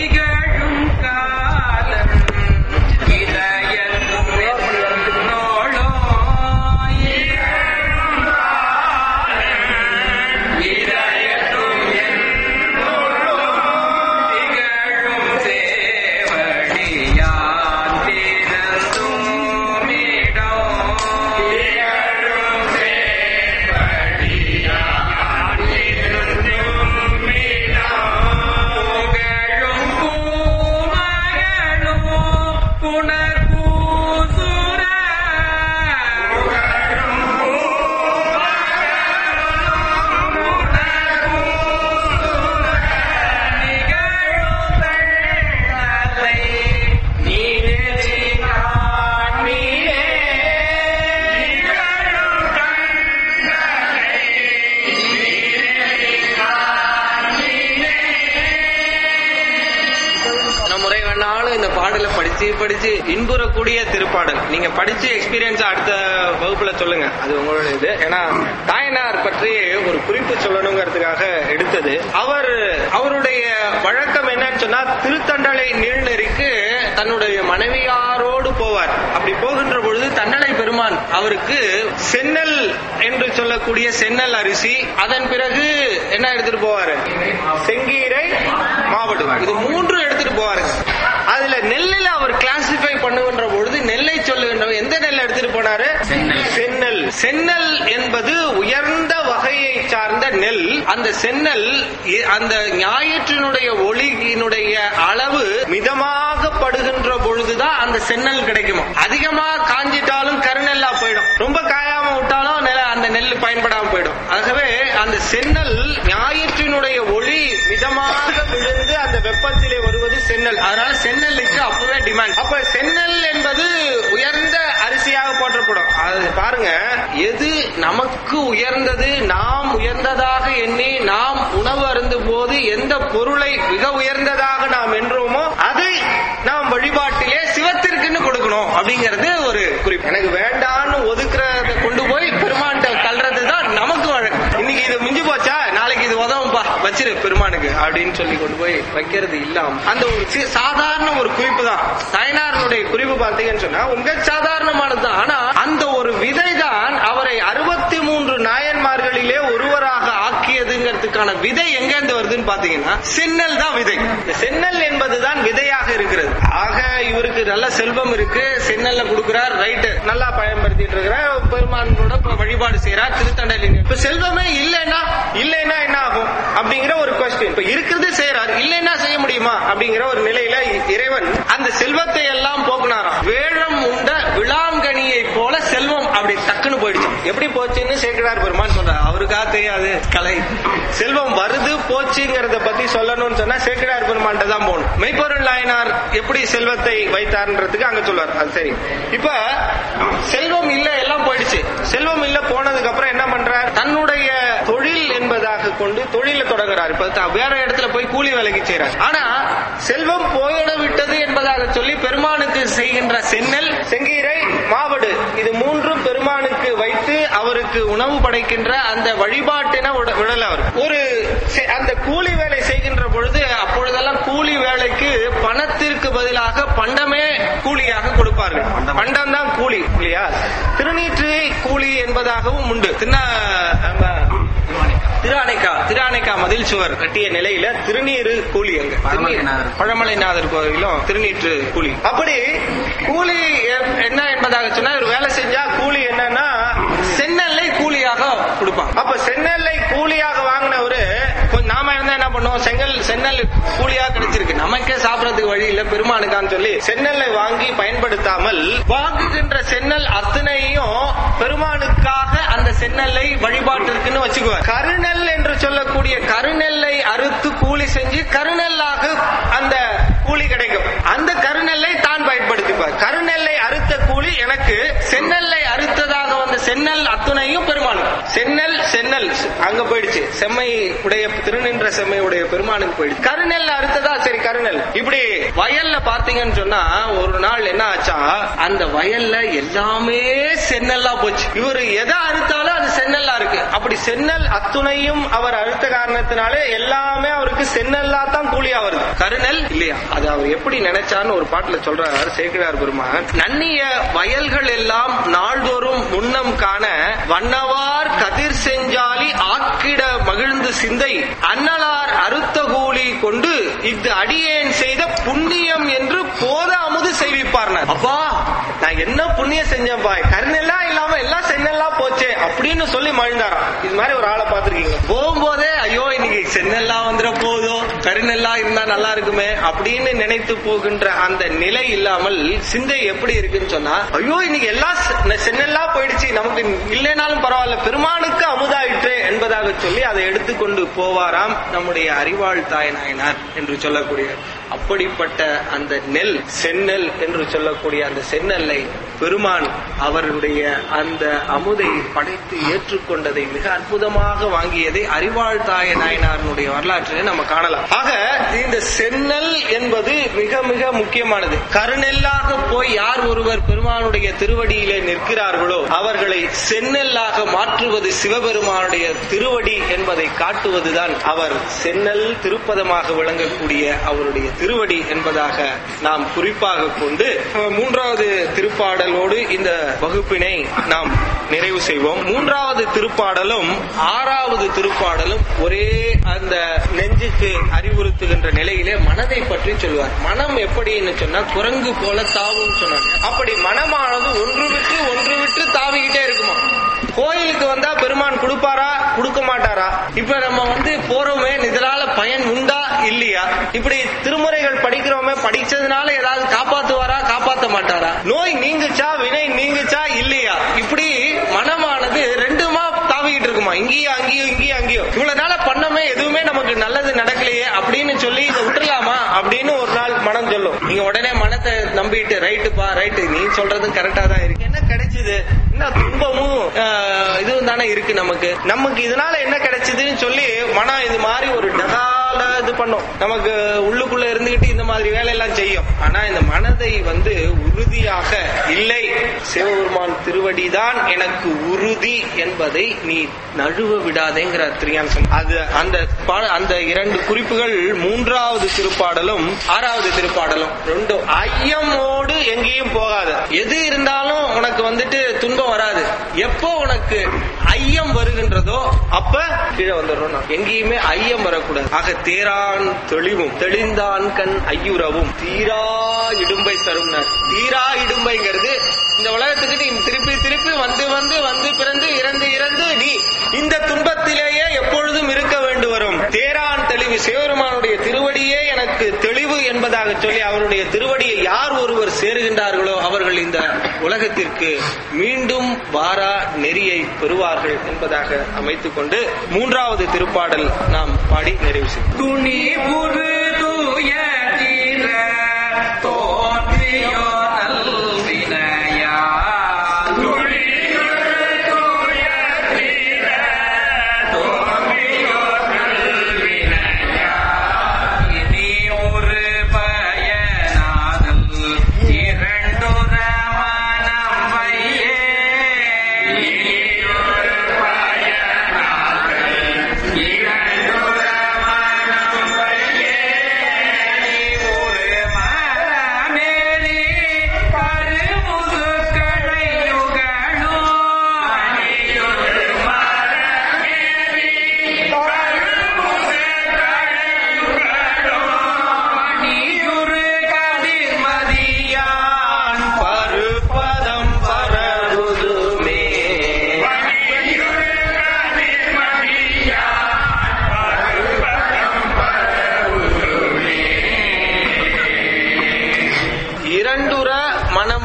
படிச்சு இன்புறக்கூடிய திருப்பாடல். நீங்க படிச்சு எக்ஸ்பீரியன்ஸ் அடுத்த வகுப்புல சொல்லுங்க, அது உங்களோட இது. ஏன்னா தாயனார் பற்றி ஒரு குறிப்பு சொல்லணுங்கிறதுக்காக எடுத்தது. அவர் அவருடைய வழக்கம் என்னன்னு சொன்னா, திருத்தண்டலை நீழ்நெறிக்கு தன்னுடைய மனைவியாரோடு போவார். அப்படி போகின்ற பொழுது தண்டலை பெருமான் அவருக்கு சென்னல் என்று சொல்லக்கூடிய சென்னல் அரிசி, அதன் பிறகு என்ன எடுத்துட்டு போவாரு, செங்கீரை, மாவடு, இது மூன்று எடுத்துட்டு போவாரு. அதுல நெல்லில் அவர் கிளாசிஃபை பண்ணுகின்ற பொழுது நெல்லை சொல்லுகின்ற எந்த நெல் எடுத்துட்டு போனாரு, சென்னல். சென்னல் என்பது உயர்ந்த வகையை சார்ந்த நெல். அந்த சென்னல் அந்த ஞாயிற்றினுடைய ஒளியினுடைய அளவு மிதமாக படுகின்ற பொழுதுதான் அந்த சென்னல் கிடைக்குமா. அதிகமா காஞ்சிட்டாலும் கருநெல்லா போயிடும், ரொம்ப காயாம விட்டாலும் அந்த நெல் பயன்படாம போயிடும். ஆகவே அந்த சென்னல் ஞாயிற்றினுடைய ஒளி மிதமாக விழுந்து அந்த வெப்பத்திலே வருவது சென்னல். அதனால சென்னலுக்கு அப்பவே டிமாண்ட். அப்ப சென்னல் என்பது உயர்ந்த அரிசியாக போற்றப்படும். அது பாருங்க, எது நமக்கு உயர்ந்தது, நாம் உயர்ந்ததாக எண்ணி நாம் உணவு அருந்தும் போது எந்த பொருளை மிக உயர்ந்ததாக நாம் என்றோமோ அதை நாம் வழிபாட்டிலே சிவத்திற்குன்னு கொடுக்கணும் அப்படிங்கிறது ஒரு குறிப்பு. எனக்கு வேண்டான்னு ஒதுக்குறத கொண்டு போய் பெருமான் கல்றதுதான் நமக்கு வழக்கம். இன்னைக்கு இது மிஞ்சி போச்சா, நாளைக்கு இது உதவும்பா வச்சிரு பெருமானுக்கு அப்படின்னு சொல்லி கொண்டு போய் வைக்கிறது இல்லாம அந்த ஒரு சாதாரண ஒரு குறிப்பு தான். தாய்னாருடைய குறிப்பு பார்த்தீங்கன்னு சொன்னா உங்க சாதாரணமானதுதான். ஆனா அந்த ஒரு விதை தான் அவரை அறுபத்தி மூன்று நாயன்மார்களிலே ஒருவராக ஆக்கியதுங்கிறதுக்கான விதை எங்க இருந்து வருதுன்னு பாத்தீங்கன்னா சென்னல் தான் விதை. சென்னல் என்பதுதான் விதையாக இருக்கிறது. ஆக இவருக்கு நல்ல செல்வம் இருக்கு, சென்னல்ல கொடுக்கிறார், ரைட்டு, நல்லா பயன்படுத்திட்டு இருக்கிறார், பெருமானோட வழிபாடு செய்யறார், திருத்தண்டலின். இப்ப செல்வமே இல்லைன்னா இல்லைன்னா என்ன ஆகும் அப்படிங்கிற ஒரு கொஸ்டின். இப்ப இருக்கிறது செய்யறார், இல்லைன்னா செய்ய முடியுமா அப்படிங்கிற ஒரு நிலையில இறைவன் அந்த செல்வத்தை எல்லாம் போக்குனாராம். வேழம் உண்ட விளாங்கனியை போல செல்வம் அப்படி டக்குன்னு போயிடுச்சு. எப்படி போச்சுன்னு சேக்கிழார் பெருமான் சொல்றார். அவருக்கா தெரியாது கலை. செல்வம் வருது போச்சுங்கிறத பத்தி சொல்லணும்னு சொன்னா சேக்கிழார் பெருமான் தான் போகணும். மெய்ப்பொருள் நாயனார் எப்படி செல்வத்தை வைத்தார்ன்றதுக்கு அங்க சொல்லுவார். அது சரி. இப்ப செல்வம் இல்ல, எல்லாம் போயிடுச்சு. செல்வம் இல்ல போனதுக்கு அப்புறம் என்ன பண்றார், தன்னுடைய தொழில் என்பதாக கொண்டு தொழில தொடங்குறார். இப்ப வேற இடத்துல போய் கூலி வேலைக்கு செய்யறார். ஆனா செல்வம் போயிட விட்டது என்பதாக சொல்லி பெருமானுக்கு செய்கின்ற சென்னல், செங்கீரை, மாவடு, இது மூன்றும் பெருமானுக்கு வைத்து அவருக்கு உணவு படைக்கின்ற அந்த வழிபாட்டின விடல. அவர் ஒரு அந்த கூலி வேலை செய்கின்ற பொழுது அப்பொழுதெல்லாம் கூலி வேலைக்கு பணத்திற்கு பதிலாக பண்டமே கூலியாக கொடுப்பார்கள். பண்டம் தான் கூலி இல்லையா. திருநீற்று கூலி என்பதாகவும் உண்டு. திருஆனைக்கா திருஆனைக்கா மதில் சுவர் கட்டிய நிலையில திருநீரு கூலி அங்க பழமலைநாதர் கோவிலும் திருநீற்று கூலி. அப்படி கூலி என்ன என்பதாக சொன்னா ஒரு வேலை செஞ்சா கூலி என்னன்னா செந்நெல்லை கூலியாக கொடுப்பான். அப்ப செந்நெல்லை கூலியாக வாங்கினவரு நாம இருந்தா என்ன பண்ணுவோம், செங்கல் செந்நெல் கூலியா கிடைச்சிருக்கு நமக்கே சாப்பிடறதுக்கு வழி இல்ல பெருமானுக்கான்னு சொல்லி செந்நெல்லை வாங்கி பயன்படுத்தாமல் வாங்குகின்ற செந்நெல் அத்தனையும் பெருமானுக்காக அந்த செந்நெல்லை வழிபாட்டிற்குன்னு வச்சுக்குவார். கருநெல் என்று சொல்லக்கூடிய கருநெல்லை அறுத்து கூலி செஞ்சு கருநெல்லாக அந்த கூலி கிடைக்கும். அந்த கருநெல்லை தான் பயன்படுத்திப்பார். கருநெல்லை அறுத்த கூலி எனக்கு, செந்நெல்லை அறுத்ததாக வந்த செந்நெல் அத்துணையும் பெருமானுக்கு. செந்நெல் செந்நெல் அங்க போயிடுச்சு, செம்மை உடைய திருநின்ற செம்மை உடைய பெருமானுக்கு போயிடுச்சு. கருநெல் அறுத்ததா சரி கருநெல். இப்படி வயல்ல பாத்தீங்கன்னு சொன்னா ஒரு நாள் என்ன ஆச்சா, அந்த வயல்ல எல்லாமே செந்நெல்லா போச்சு. இவரு எதை அறுத்தாலும் அது செந்நெல்லா இருக்கு. அப்படி செந்நெல் அத்துணையும் அவர் அறுத்த காரணத்தினாலே எல்லாமே அவருக்கு செந்நெல்லா தான் கூலியா வருது, கருநெல் இல்லையா. அது அவர் எப்படி நினைச்சான்னு ஒரு பாட்டுல சொல்றாரு சேக்கிழார் பெருமான். நன்னிய வயல்கள் எல்லாம் நாள்தோறும் முன்னம் காண வண்ணவார் கதிர் செஞ்சாலி ஆக்கிட மகிழ்ந்து சிந்தை அன்னலார் அறுத்த கூலி கொண்டு இது அடியேன் செய்த புண்ணியம் என்று போத அமுது செய்விப்பார். அப்பா நான் என்ன புண்ணியம் செஞ்சேன்பா, கருநெல்லா இல்லாம எல்லாம் செந்நெல்லா போச்சே அப்படின்னு சொல்லி மகிழ்ந்தாராம். இது மாதிரி ஒரு ஆளை பார்த்திருக்கீங்க. போகும்போதே ஐயோ இன்னைக்கு செந்நெல்லா வந்துட போதோ, கருநெல்லா இருந்தா நல்லா இருக்குமே அப்படின்னு நினைத்து போகின்ற அந்த நிலை இல்லாமல் சிந்தை எப்படி இருக்குன்னு சொன்னா, ஐயோ இன்னைக்கு எல்லாம் செந்நெல்லா போயிடுச்சு, நமக்கு இல்லைனாலும் பரவாயில்ல பெருமானுக்கு அமுதாயிற்று என்பதாக சொல்லி அதை எடுத்துக்கொண்டு போவாராம் நம்முடைய அறிவாள் தாய் நாயனார் என்று சொல்லக்கூடிய. அப்படிப்பட்ட அந்த நெல் செந்நெல் என்று சொல்லக்கூடிய அந்த செந்நெல்லை பெருமான் அவருடைய அந்த அமுதை படைத்து ஏற்றுக்கொண்டதை மிக அற்புதமாக வாங்கியதை அறிவாள் தாய நாயனாருடைய வரலாற்றிலே நம்ம காணலாம். ஆக இந்த செந்நெல் என்பது மிக மிக முக்கியமானது. கருநெல்லாக போய் யார் ஒருவர் பெருமானுடைய திருவடியிலே நிற்கிறார்களோ அவர்களை செந்நெல்லாக மாற்றுவது சிவபெருமானுடைய திருவடி என்பதை காட்டுவதுதான் அவர் செந்நெல் திருப்பதமாக விளங்கக்கூடிய அவருடைய திருவடி என்பதாக நாம் குறிப்பாக கொண்டு மூன்றாவது திருப்பாடலோடு இந்த வகுப்பினை நாம் நிறைவு செய்வோம். மூன்றாவது திருப்பாடலும் ஆறாவது திருப்பாடலும் ஒரே அந்த நெஞ்சுக்கு அறிவுறுத்துகின்ற நிலையிலே மனதை பற்றி சொல்வார். மனம் எப்படின்னு சொன்னா குரங்கு போல தாவும் சொன்னாங்க. அப்படி மனமானது ஒன்று விட்டு ஒன்று விட்டு தாவிக்கிட்டே இருக்குமா. கோயிலுக்கு வந்தா பெருமான் கொடுப்பாரா கொடுக்க மாட்டாரா, இப்ப நம்ம வந்து போறோமே இதனால பயன் உண்டா இல்லையா, இப்படி திருமுறைகள் படிக்கிறோமே படிச்சதுனால ஏதாவது காப்பாத்துவாரா காப்பாத்த மாட்டாரா, நோய் நீங்குச்சா வினை நீங்குச்சா இல்லையா, இப்படி மனமானது ரெண்டுமா தாவிக்கிட்டு இருக்குமா, இங்கேயும் அங்கேயும் இங்கேயும் அங்கேயும். இவ்வளவு நாள பண்ணமே எதுவுமே நமக்கு நல்லது நடக்கலையே அப்படின்னு சொல்லி இதை விட்டுலாமா அப்படின்னு ஒரு நாள் மனம் சொல்லும். நீங்க உடனே மனத்தை நம்பிட்டு ரைட்டுப்பா ரைட்டு நீ சொல்றதும் கரெக்டா தான் இருக்கு, என்ன கிடைச்சது என்ன துன்பமும் இதுவும் தானே இருக்கு நமக்கு, நமக்கு இதனால என்ன கிடைச்சதுன்னு சொல்லி மனம் இது மாதிரி ஒரு டகால இது பண்ணும், நமக்கு உள்ளுக்குள்ள இருந்துகிட்டு இந்த மாதிரி வேலையெல்லாம் செய்யும். ஆனா இந்த மனதை வந்து உறுதியாக இல்லை, சிவபெருமான் திருவடிதான் எனக்கு உறுதி என்பதை நீ நழுவ விடாதேங்கிற திரியாம்சம். அது அந்த அந்த இரண்டு குறிப்புகள் மூன்றாவது திருப்பாடலும் ஆறாவது திருப்பாடலும் ரெண்டும். ஐயமோடு எங்கேயும் போகாது, எது இருந்தாலும் உனக்கு வந்துட்டு துன்பம் வராது. எப்போ உனக்கு ஐயம் வருகின்றதோ அப்ப கீழே வந்துடுறோம். எங்கேயுமே ஐயம் வரக்கூடாது. ஆக தேரான் தெளிவும் தெளிந்தான் கண் ஐயுறவும் தீரா இடும்பை தரும். தீரா இடும்பைங்கிறது இந்த உலகத்துக்கு நீ திருப்பி திருப்பி வந்து வந்து வந்து பிறந்து இறந்து இறந்து நீ இந்த துன்பத்திலேயே எப்பொழுதும் இருக்க வேண்டும் வரும். தேரான் தெளிவு சிவபெருமானுடைய திருவடியே எனக்கு தெளிவு என்பதாக சொல்லி அவருடைய திருவடியை யார் ஒருவர் சேருகின்றார்களோ அவர்கள் இந்த உலகத்திற்கு மீண்டும் வாரா நெறியை பெறுவார்கள் என்பதாக அமைத்துக் கொண்டு மூன்றாவது திருப்பாடல் நாம் பாடி நிறைவு செய்வோம். துணி புரு தூய தீர தோன்றியோ நல்வினையா Yeah.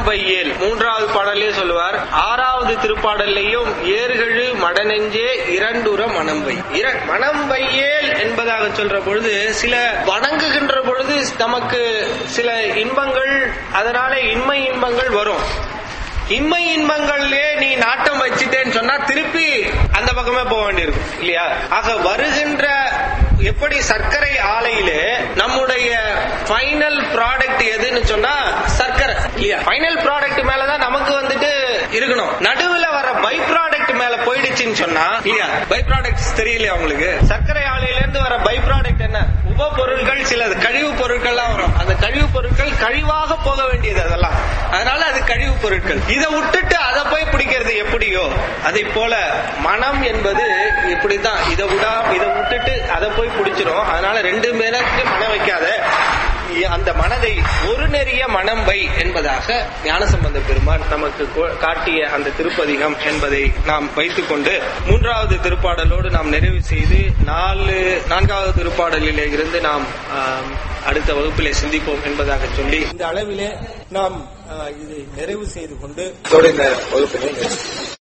மனம் வையேல் மூன்றாவது பாடலே சொல்லுவார். ஆறாவது திருப்பாடல்லையும் ஏறுகழு மடநெஞ்சே இரண்டுற மனம் வை. மனம் வையேல் என்பதாக சொல்ற பொழுது சில வணங்குகின்ற பொழுது நமக்கு சில இன்பங்கள், அதனால இன்மை இன்பங்கள் வரும். இன்மை இன்பங்கள்லயே நீ நாட்டம் வச்சுட்டேன்னு சொன்னா திருப்பி அந்த பக்கமே போக வேண்டியிருக்கும் இல்லையா? ஆக வருகின்ற எப்படி சர்க்கரை ஆலையிலே நம்முடைய ஃபைனல் ப்ராடக்ட் எதுன்னு சொன்னா சர்க்கரை இல்லையா? ஃபைனல் ப்ராடக்ட் மேலதான் நமக்கு வந்துட்டு இருக்கணும். நடுவுல வர பை ப்ராடக்ட் மேல போயிடுச்சுன்னு சொன்னா இல்லையா? பை ப்ராடக்ட்ஸ் தெரியலையா உங்களுக்கு? சர்க்கரை ஆலையில இருந்து வர பை ப்ராடக்ட் என்ன? உப பொருட்கள், சில கழிவு பொருட்கள்லாம் வரும். அந்த கழிவு பொருட்கள் கழிவாக போக வேண்டியது அதெல்லாம். அதனால அது கழிவு பொருட்கள். இதை விட்டுட்டு அதை போய் பிடிக்கிறது எப்படியோ அதை போல மனம் என்பது இப்படித்தான். இதை விடா இதை விட்டுட்டு அதை போய் பிடிச்சிரும். அதனால ரெண்டு பேருக்கு மனம் வைக்காத, அந்த மனதை ஒரு நெறிய மனம் வை என்பதாக ஞானசம்பந்த பெருமான் நமக்கு காட்டிய அந்த திருப்பதிகம் என்பதை நாம் வைத்துக் கொண்டு மூன்றாவது திருப்பாடலோடு நாம் நிறைவு செய்து நாலு நான்காவது திருப்பாடலிலே இருந்து நாம் அடுத்த வகுப்பிலே சிந்திப்போம் என்பதாக சொல்லி இந்த அளவிலே நாம் இதை நிறைவு செய்து கொண்டு இந்த வகுப்பிலே